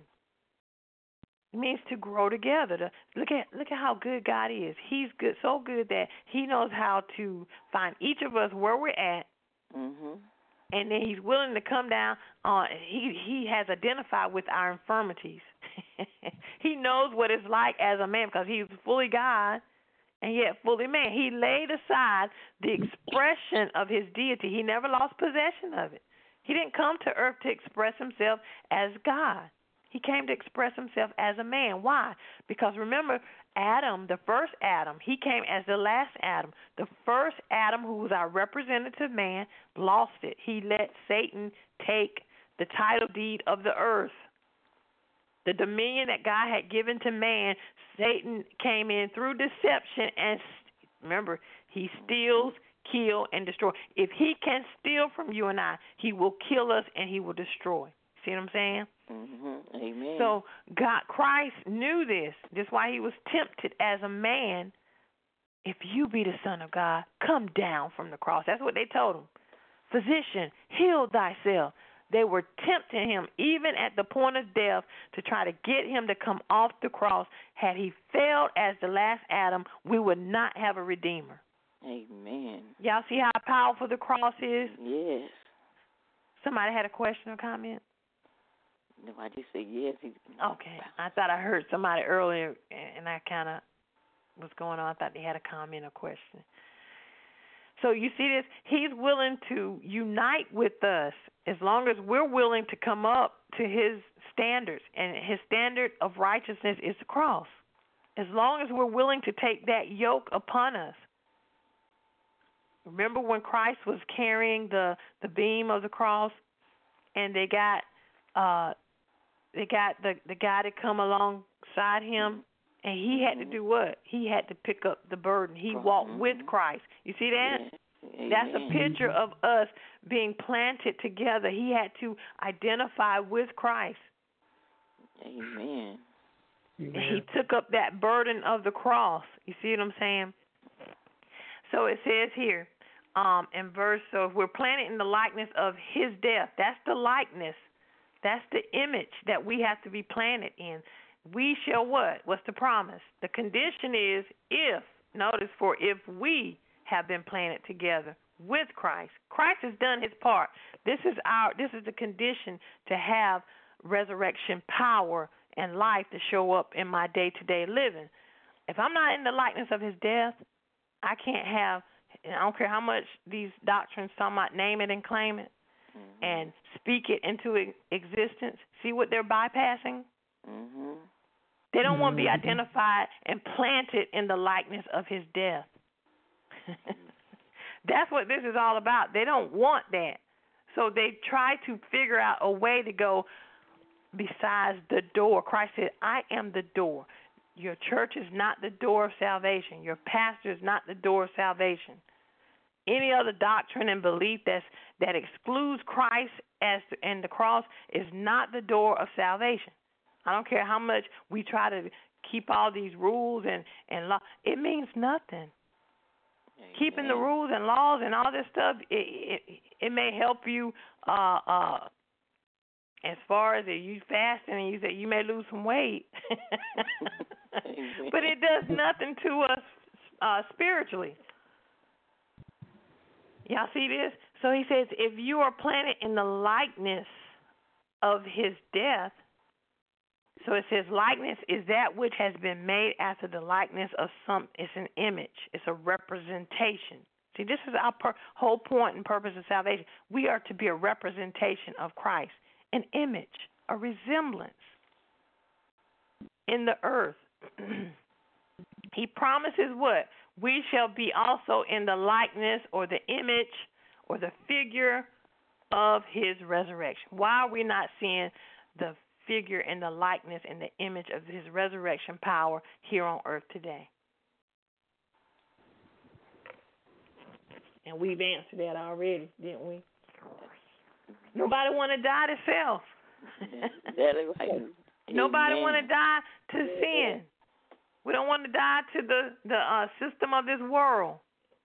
It means to grow together. Look at how good God is. He's good, so good that he knows how to find each of us where we're at. And then he's willing to come down. He has identified with our infirmities. He knows what it's like as a man because he's fully God and yet fully man. He laid aside the expression of his deity. He never lost possession of it. He didn't come to earth to express himself as God. He came to express himself as a man. Why? Because remember, Adam, the first Adam, he came as the last Adam. The first Adam, who was our representative man, lost it. He let Satan take the title deed of the earth. The dominion that God had given to man, Satan came in through deception and, remember, he steals, kills, and destroys. If he can steal from you and I, he will kill us and he will destroy. See what I'm saying? Amen. So Christ knew this. That's why he was tempted as a man. If you be the Son of God, come down from the cross. That's what they told him. Physician, heal thyself. They were tempting him even at the point of death to try to get him to come off the cross. Had he failed as the last Adam, we would not have a Redeemer. Amen. Y'all see how powerful the cross is? Yes. Somebody had a question or comment? No, I just said yes. Okay. I thought I heard somebody earlier, and I kind of was going on. I thought they had a comment or question. So you see this? He's willing to unite with us as long as we're willing to come up to his standards. And his standard of righteousness is the cross. As long as we're willing to take that yoke upon us. Remember when Christ was carrying the beam of the cross and they got the guy to come alongside him, and he had to do what? He had to pick up the burden. He walked with Christ. You see that? Yeah. That's a picture of us being planted together. He had to identify with Christ. Amen. And he took up that burden of the cross. You see what I'm saying? So it says here, in verse, so if we're planted in the likeness of his death, that's the likeness. That's the image that we have to be planted in. We shall what? What's the promise? The condition is if, notice, for if we have been planted together with Christ. Christ has done his part. This is the condition to have resurrection power and life to show up in my day-to-day living. If I'm not in the likeness of his death, I can't have, I don't care how much these doctrines talk about name it and claim it and speak it into existence. See what they're bypassing? They don't want to be identified and planted in the likeness of his death. That's what this is all about. They don't want that. So they try to figure out a way to go besides the door. Christ said, I am the door. Your church is not the door of salvation. Your pastor is not the door of salvation. Any other doctrine and belief that excludes Christ and the cross is not the door of salvation. I don't care how much we try to keep all these rules and law. It means nothing. Amen. Keeping the rules and laws and all this stuff, it may help you as far as you fasting and you say you may lose some weight. But it does nothing to us spiritually. Y'all see this? So he says, if you are planted in the likeness of his death, so it says likeness is that which has been made after the likeness of some. It's an image. It's a representation. See, this is our whole point and purpose of salvation. We are to be a representation of Christ, an image, a resemblance in the earth. He promises what? We shall be also in the likeness or the image or the figure of his resurrection. Why are we not seeing the figure and the likeness and the image of his resurrection power here on earth today? And we've answered that already, didn't we? Nobody want to die to self. Right. Nobody want to die to sin. We don't want to die to the system of this world.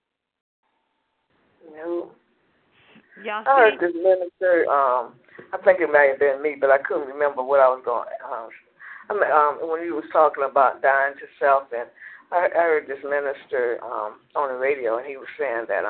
No. Y'all I heard this minister, I think it may have been me, but I couldn't remember what I was going when you was talking about dying to self, and I heard this minister on the radio, and he was saying that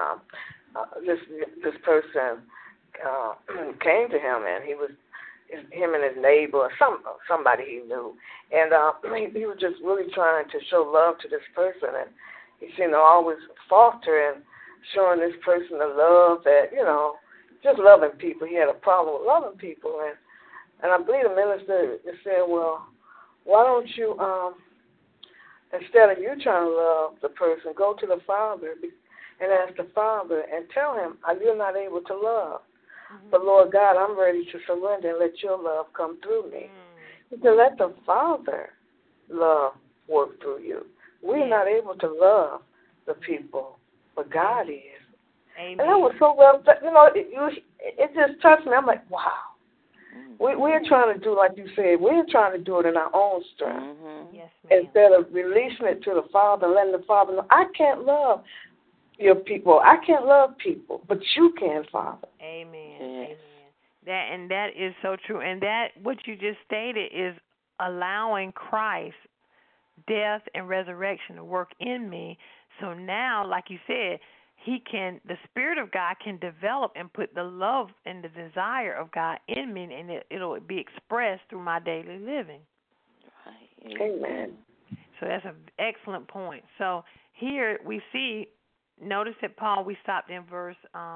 this person came to him, and him and his neighbor, or somebody he knew, and he was just really trying to show love to this person, and he seemed to always falter in showing this person the love that, just loving people. He had a problem with loving people, and I believe the minister said, well, why don't you, instead of you trying to love the person, go to the Father and ask the Father and tell him, you're not able to love. But, Lord God, I'm ready to surrender and let your love come through me. He said, let the Father love work through you. We're not able to love the people, but God is. Amen. And that was so well, it just touched me. I'm like, wow. We're trying to do, like you said, we're trying to do it in our own strength. Yes, ma'am. Instead of releasing it to the Father and letting the Father know, I can't love your people. I can't love people, but you can, Father. Amen. Yes. Amen. That is so true. And that what you just stated is allowing Christ's death and resurrection to work in me. So now, like you said, the Spirit of God can develop and put the love and the desire of God in me, and it'll be expressed through my daily living. Amen. So that's an excellent point. So here we see, notice that Paul, we stopped in verse,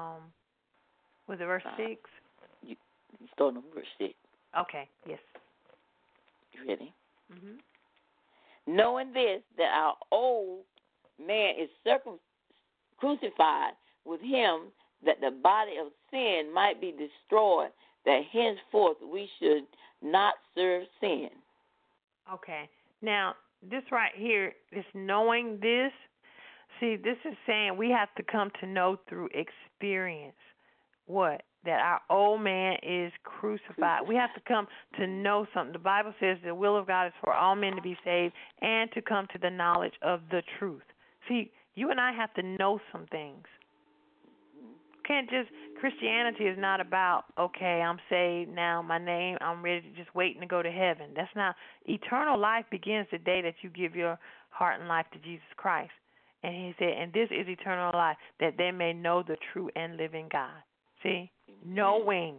was it verse 6? You started on verse 6. Okay, yes. You ready? Knowing this, that our old man is crucified with him, that the body of sin might be destroyed, that henceforth we should not serve sin. Okay. Now, this right here, this knowing this, see, this is saying we have to come to know through experience what? That our old man is crucified. We have to come to know something. The Bible says the will of God is for all men to be saved and to come to the knowledge of the truth. See, you and I have to know some things. Can't just, Christianity is not about, okay, I'm saved now, my name, I'm ready to just waiting to go to heaven. That's not, eternal life begins the day that you give your heart and life to Jesus Christ. And he said, and this is eternal life, that they may know the true and living God. See, knowing.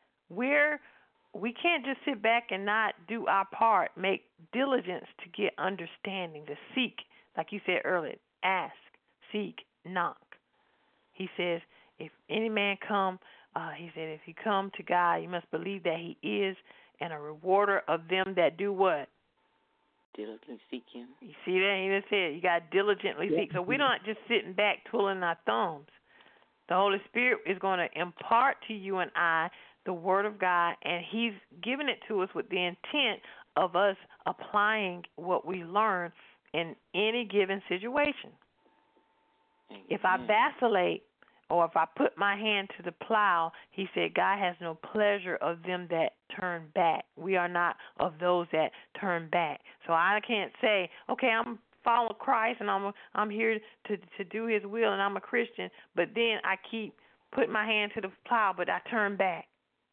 We can't just sit back and not do our part, make diligence to get understanding, to seek, like you said earlier, ask, seek, knock. He says, if any man come, he said, if you come to God, you must believe that he is, and a rewarder of them that do what? Diligently seek him. You see that? He just said you got to diligently seek. So we're not just sitting back twiddling our thumbs. The Holy Spirit is going to impart to you and I the Word of God, and he's giving it to us with the intent of us applying what we learn in any given situation. Amen. If I vacillate or if I put my hand to the plow, he said, God has no pleasure of them that turn back. We are not of those that turn back. So I can't say, okay, I'm following Christ and I'm here to do his will and I'm a Christian, but then I keep putting my hand to the plow, but I turn back.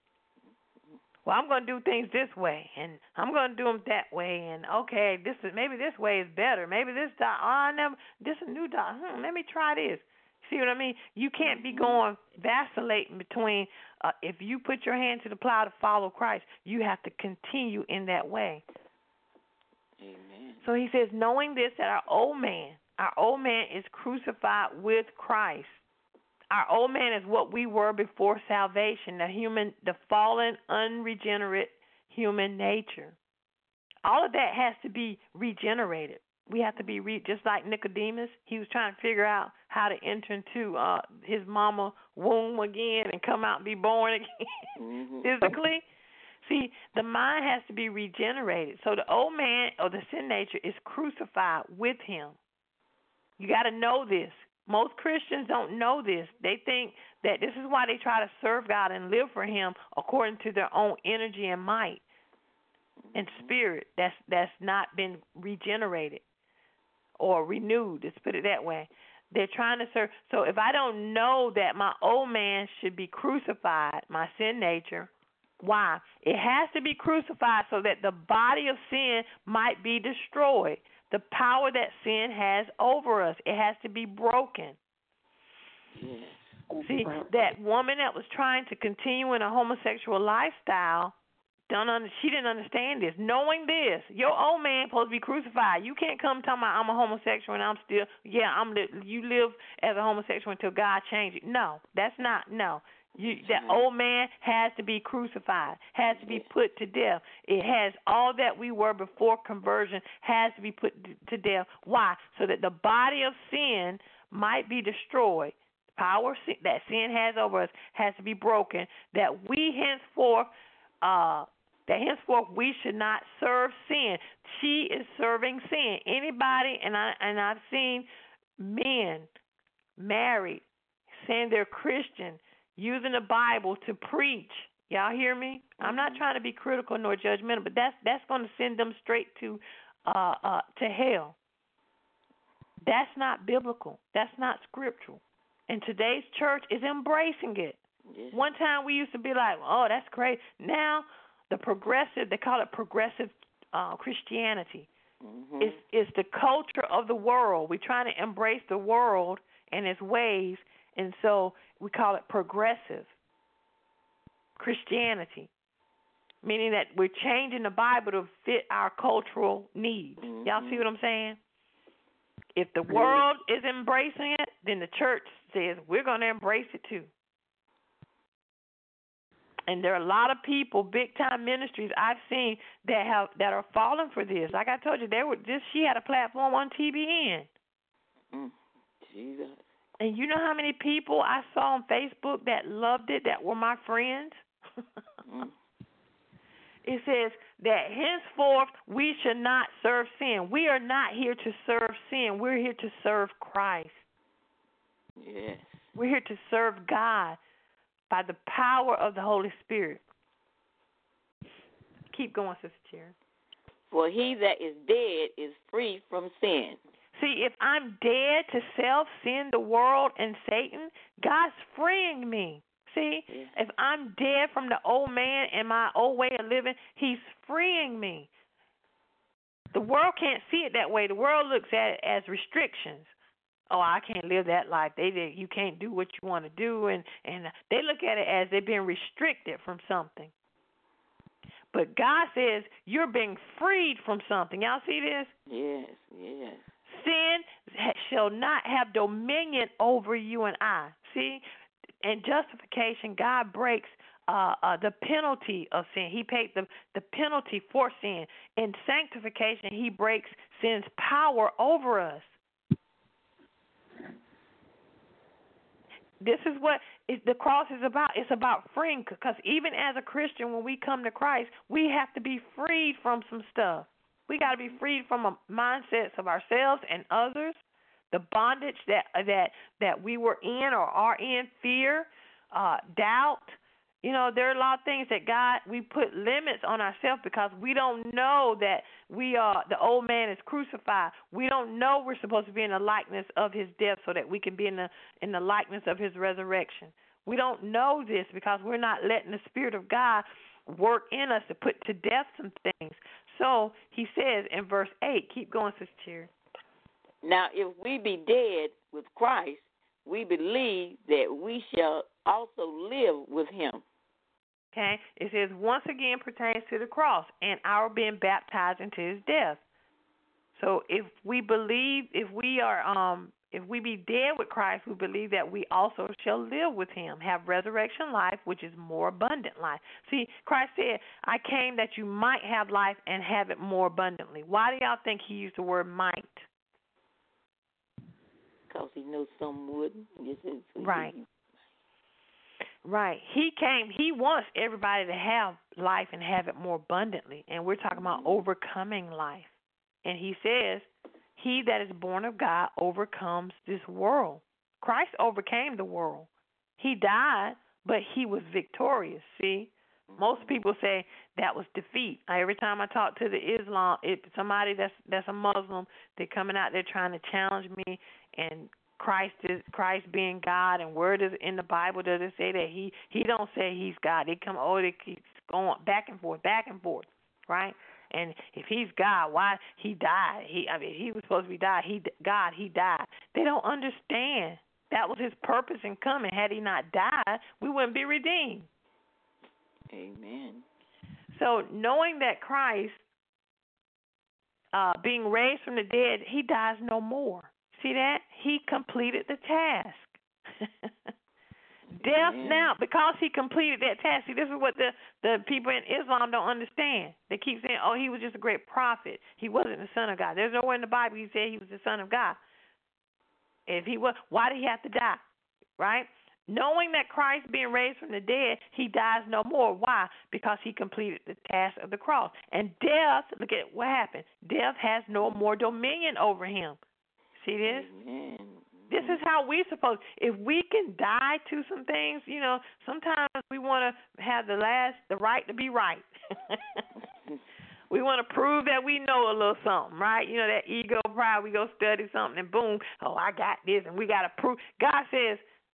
Well, I'm going to do things this way, and I'm going to do them that way, and okay, maybe this way is better. Maybe this this is a new dot. Let me try this. See what I mean? You can't be going vacillating between. If you put your hand to the plow to follow Christ, you have to continue in that way. Amen. So he says, knowing this, that our old man is crucified with Christ. Our old man is what we were before salvation, the fallen, unregenerate human nature. All of that has to be regenerated. We have to be just like Nicodemus. He was trying to figure out how to enter into his mama womb again and come out and be born again physically. See, the mind has to be regenerated. So the old man or the sin nature is crucified with him. You got to know this. Most Christians don't know this. They think that this is why they try to serve God and live for him according to their own energy and might and spirit that's not been regenerated or renewed. Let's put it that way. They're trying to serve. So if I don't know that my old man should be crucified, my sin nature, why? It has to be crucified so that the body of sin might be destroyed. The power that sin has over us, it has to be broken. Yes. See, that woman that was trying to continue in a homosexual lifestyle, she didn't understand this. Knowing this, your old man supposed to be crucified. You can't come talking about I'm a homosexual and I'm still, you live as a homosexual until God changes you. No, that's not, no. That old man has to be crucified, has to be put to death. It has all that we were before conversion has to be put to death. Why? So that the body of sin might be destroyed. The power that sin has over us has to be broken. That henceforth we should not serve sin. She is serving sin. Anybody, and I've seen men married saying they're Christian, using the Bible to preach. Y'all hear me? I'm not trying to be critical nor judgmental, but that's going to send them straight to hell. That's not biblical. That's not scriptural. And today's church is embracing it. Yes. One time we used to be like, oh, that's crazy. Now they call it progressive Christianity. It's the culture of the world. We're trying to embrace the world and its ways. And so we call it progressive Christianity, meaning that we're changing the Bible to fit our cultural needs. Y'all see what I'm saying? If the world is embracing it, then the church says we're going to embrace it too. And there are a lot of people, big-time ministries I've seen that are falling for this. Like I told you, she had a platform on TBN. Jesus. And you know how many people I saw on Facebook that loved it, that were my friends? It says that henceforth we should not serve sin. We are not here to serve sin. We're here to serve Christ. Yes. We're here to serve God by the power of the Holy Spirit. Keep going, Sister Cherry. For he that is dead is free from sin. See, if I'm dead to self, sin, the world, and Satan, God's freeing me. See, if I'm dead from the old man and my old way of living, he's freeing me. The world can't see it that way. The world looks at it as restrictions. Oh, I can't live that life. You can't do what you want to do, and they look at it as they're being restricted from something. But God says you're being freed from something. Y'all see this? Yes, yes. Sin shall not have dominion over you and I. See? In justification, God breaks the penalty of sin. He paid the penalty for sin. In sanctification, he breaks sin's power over us. This is what the cross is about. It's about freeing, because even as a Christian, when we come to Christ, we have to be freed from some stuff. We got to be freed from mindsets of ourselves and others, the bondage that we were in or are in, fear, doubt. You know, there are a lot of things that we put limits on ourselves because we don't know that the old man is crucified. We don't know we're supposed to be in the likeness of his death so that we can be in the likeness of his resurrection. We don't know this because we're not letting the Spirit of God work in us to put to death some things. So he says in verse 8, keep going, Sister Cherry. Now, if we be dead with Christ, we believe that we shall also live with him. Okay, it says once again pertains to the cross and our being baptized into his death. So if we believe, if we be dead with Christ, we believe that we also shall live with him, have resurrection life, which is more abundant life. See, Christ said, I came that you might have life and have it more abundantly. Why do y'all think he used the word might? Because he knows some wouldn't. Right. Right. He wants everybody to have life and have it more abundantly. And we're talking about overcoming life. And he says, he that is born of God overcomes this world. Christ overcame the world. He died, but he was victorious. See? Most people say that was defeat. Every time I talk to somebody that's a Muslim, they're coming out there trying to challenge me, and Christ being God, and where does in the Bible does it say that he don't say he's God? They keep going back and forth, right? And if he's God, why he died? He was supposed to be God. He died. They don't understand that was his purpose in coming. Had he not died, we wouldn't be redeemed. Amen. So knowing that Christ, being raised from the dead, he dies no more. See that? He completed the task. Death now, because he completed that task. See, this is what the people in Islam don't understand. They keep saying, oh, he was just a great prophet. He wasn't the Son of God. There's nowhere in the Bible he said he was the Son of God. If he was, why did he have to die? Right? Knowing that Christ being raised from the dead, he dies no more. Why? Because he completed the task of the cross. And death, look at what happened. Death has no more dominion over him. See this? Amen. This is how we're supposed. If we can die to some things, sometimes we want to have the right to be right. We want to prove that we know a little something, right? That ego pride. We go study something and boom, oh, I got this, and we got to prove. God says,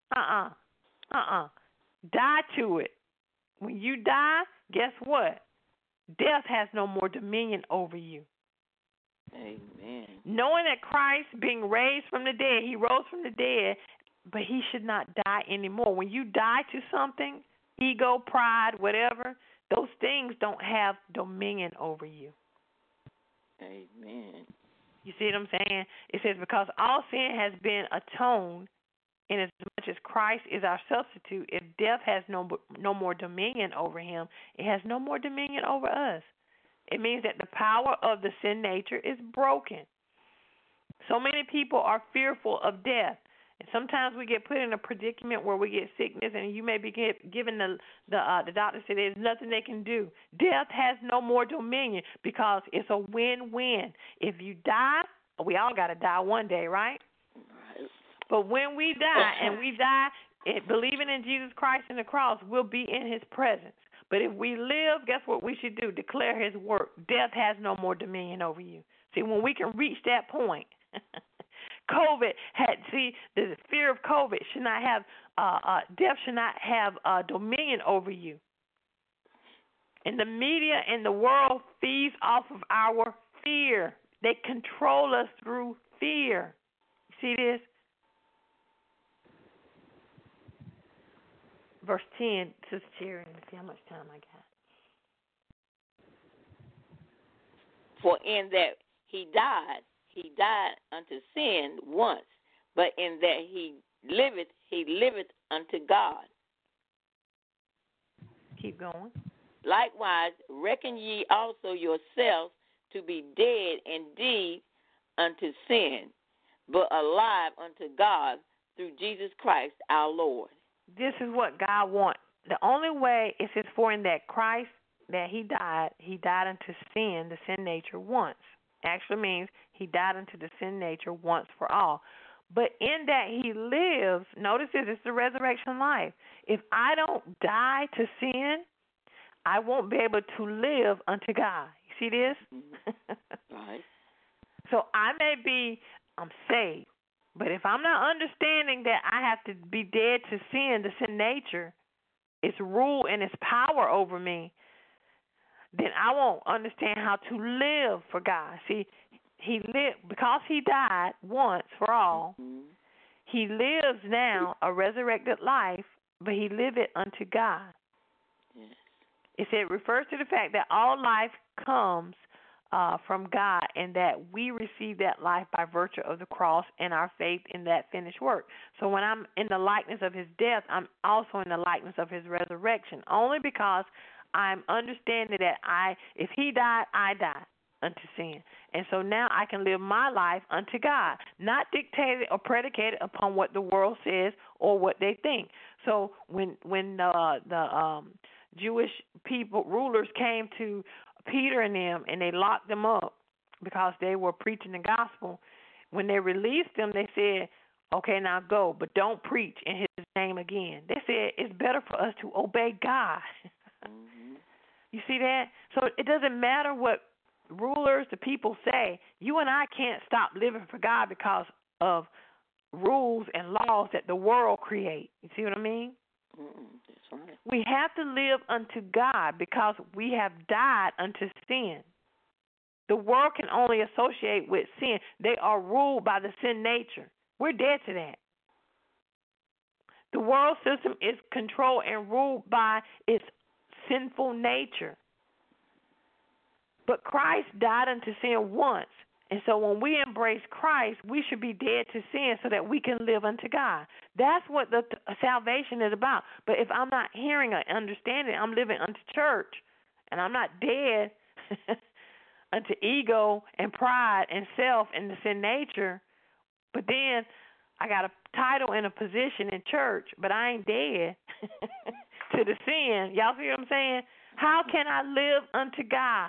die to it. When you die, guess what? Death has no more dominion over you. Amen. Knowing that Christ being raised from the dead, he rose from the dead, but he should not die anymore. When you die to something, ego, pride, whatever, those things don't have dominion over you. Amen. You see what I'm saying? It says, because all sin has been atoned, inasmuch as Christ is our substitute, if death has no more dominion over him, it has no more dominion over us. It means that the power of the sin nature is broken. So many people are fearful of death. And sometimes we get put in a predicament where we get sickness, and you may be given the doctor said there's nothing they can do. Death has no more dominion because it's a win-win. If you die, we all got to die one day, right? But when we die, and we die believing in Jesus Christ and the cross, we'll be in his presence. But if we live, guess what we should do? Declare his work. Death has no more dominion over you. See, when we can reach that point, the fear of COVID should not have, death should not have dominion over you. And the media and the world feeds off of our fear. They control us through fear. You see this? Verse 10, Sister Cherry, let me see how much time I got. For in that he died unto sin once, but in that he liveth unto God. Keep going. Likewise, reckon ye also yourselves to be dead indeed unto sin, but alive unto God through Jesus Christ our Lord. This is what God wants. The only way it says for in that Christ, that he died unto sin, the sin nature, once. Actually means he died unto the sin nature once for all. But in that he lives, notice this, it's the resurrection life. If I don't die to sin, I won't be able to live unto God. You see this? Right. So I'm saved. But if I'm not understanding that I have to be dead to sin, the sin nature, its rule and its power over me, then I won't understand how to live for God. See, he lived because he died once for all. He lives now a resurrected life, but he liveth unto God. Yes. It refers to the fact that all life comes from God, and that we receive that life by virtue of the cross and our faith in that finished work. So when I'm in the likeness of his death, I'm also in the likeness of his resurrection, only because I'm understanding that if he died, I died unto sin. And so now I can live my life unto God, not dictated or predicated upon what the world says or what they think. So when the Jewish rulers came to Peter and them, and they locked them up because they were preaching the gospel. When they released them, they said, okay, now go, but don't preach in his name again. They said it's better for us to obey God. You see that? So it doesn't matter what rulers, the people say. You and I can't stop living for God because of rules and laws that the world create. You see what I mean? That's right. We have to live unto God because we have died unto sin. The world can only associate with sin. They are ruled by the sin nature. We're dead to that. The world system is controlled and ruled by its sinful nature. But Christ died unto sin once. And so when we embrace Christ, we should be dead to sin so that we can live unto God. That's what the salvation is about. But if I'm not hearing or understanding, I'm living unto church, and I'm not dead unto ego and pride and self and the sin nature, but then I got a title and a position in church, but I ain't dead to the sin. Y'all see what I'm saying? How can I live unto God?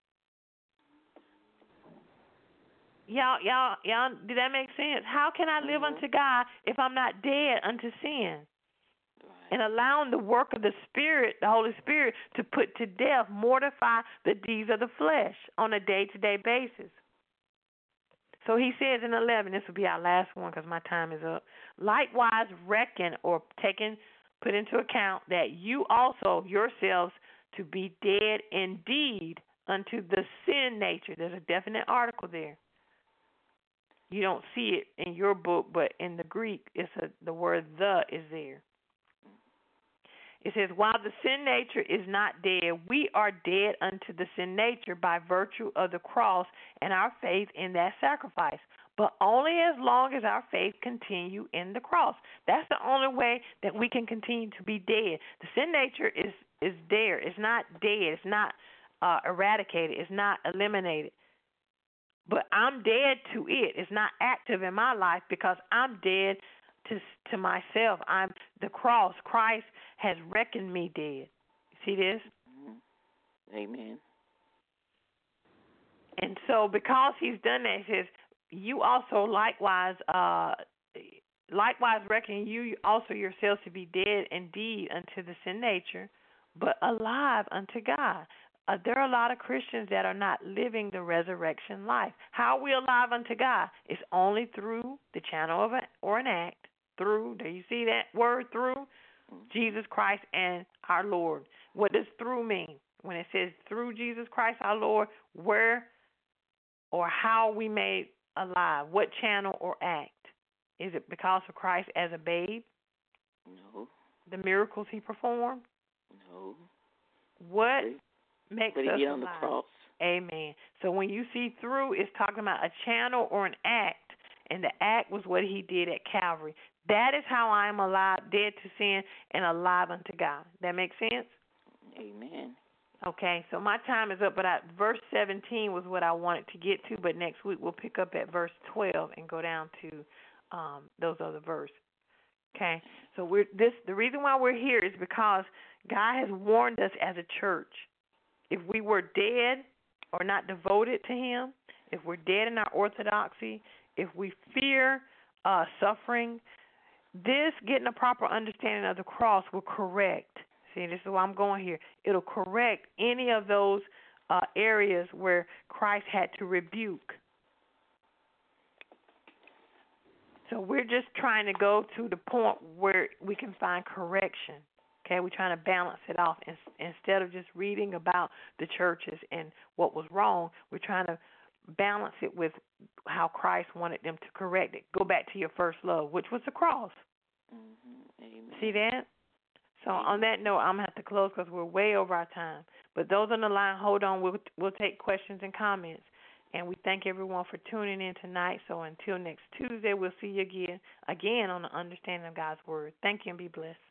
Y'all, did that make sense? How can I live unto God if I'm not dead unto sin? And allowing the work of the Spirit, the Holy Spirit, to put to death, mortify the deeds of the flesh on a day-to-day basis. So he says in 11, this will be our last one because my time is up. Likewise, reckon or put into account that you also yourselves to be dead indeed unto the sin nature. There's a definite article there. You don't see it in your book, but in the Greek, the word "the" is there. It says, while the sin nature is not dead, we are dead unto the sin nature by virtue of the cross and our faith in that sacrifice, but only as long as our faith continue in the cross. That's the only way that we can continue to be dead. The sin nature is there. It's not dead. It's not eradicated. It's not eliminated. But I'm dead to it. It's not active in my life because I'm dead to myself. I'm the cross. Christ has reckoned me dead. See this? Amen. And so because he's done that, he says, you also likewise reckon you also yourselves to be dead indeed unto the sin nature, but alive unto God. There are a lot of Christians that are not living the resurrection life. How are we alive unto God? It's only through the channel of an act. Through, do you see that word through? Jesus Christ and our Lord. What does through mean? When it says through Jesus Christ our Lord, where or how we made alive? What channel or act? Is it because of Christ as a babe? No. The miracles he performed? No. What makes us alive? On the cross. Amen. So when you see through, it's talking about a channel or an act, and the act was what he did at Calvary. That is how I am alive, dead to sin, and alive unto God. That makes sense? Amen. Okay, so my time is up, but verse 17 was what I wanted to get to, but next week we'll pick up at verse 12 and go down to those other verses. Okay, so the reason why we're here is because God has warned us as a church. If we were dead or not devoted to him, if we're dead in our orthodoxy, if we fear suffering, this getting a proper understanding of the cross will correct. See, this is why I'm going here. It'll correct any of those areas where Christ had to rebuke. So we're just trying to go to the point where we can find correction. Okay, we're trying to balance it off. Instead of just reading about the churches and what was wrong, we're trying to balance it with how Christ wanted them to correct it. Go back to your first love, which was the cross. Amen. See that? So on that note, I'm going to have to close because we're way over our time. But those on the line, hold on. We'll take questions and comments. And we thank everyone for tuning in tonight. So until next Tuesday, we'll see you again on the understanding of God's Word. Thank you and be blessed.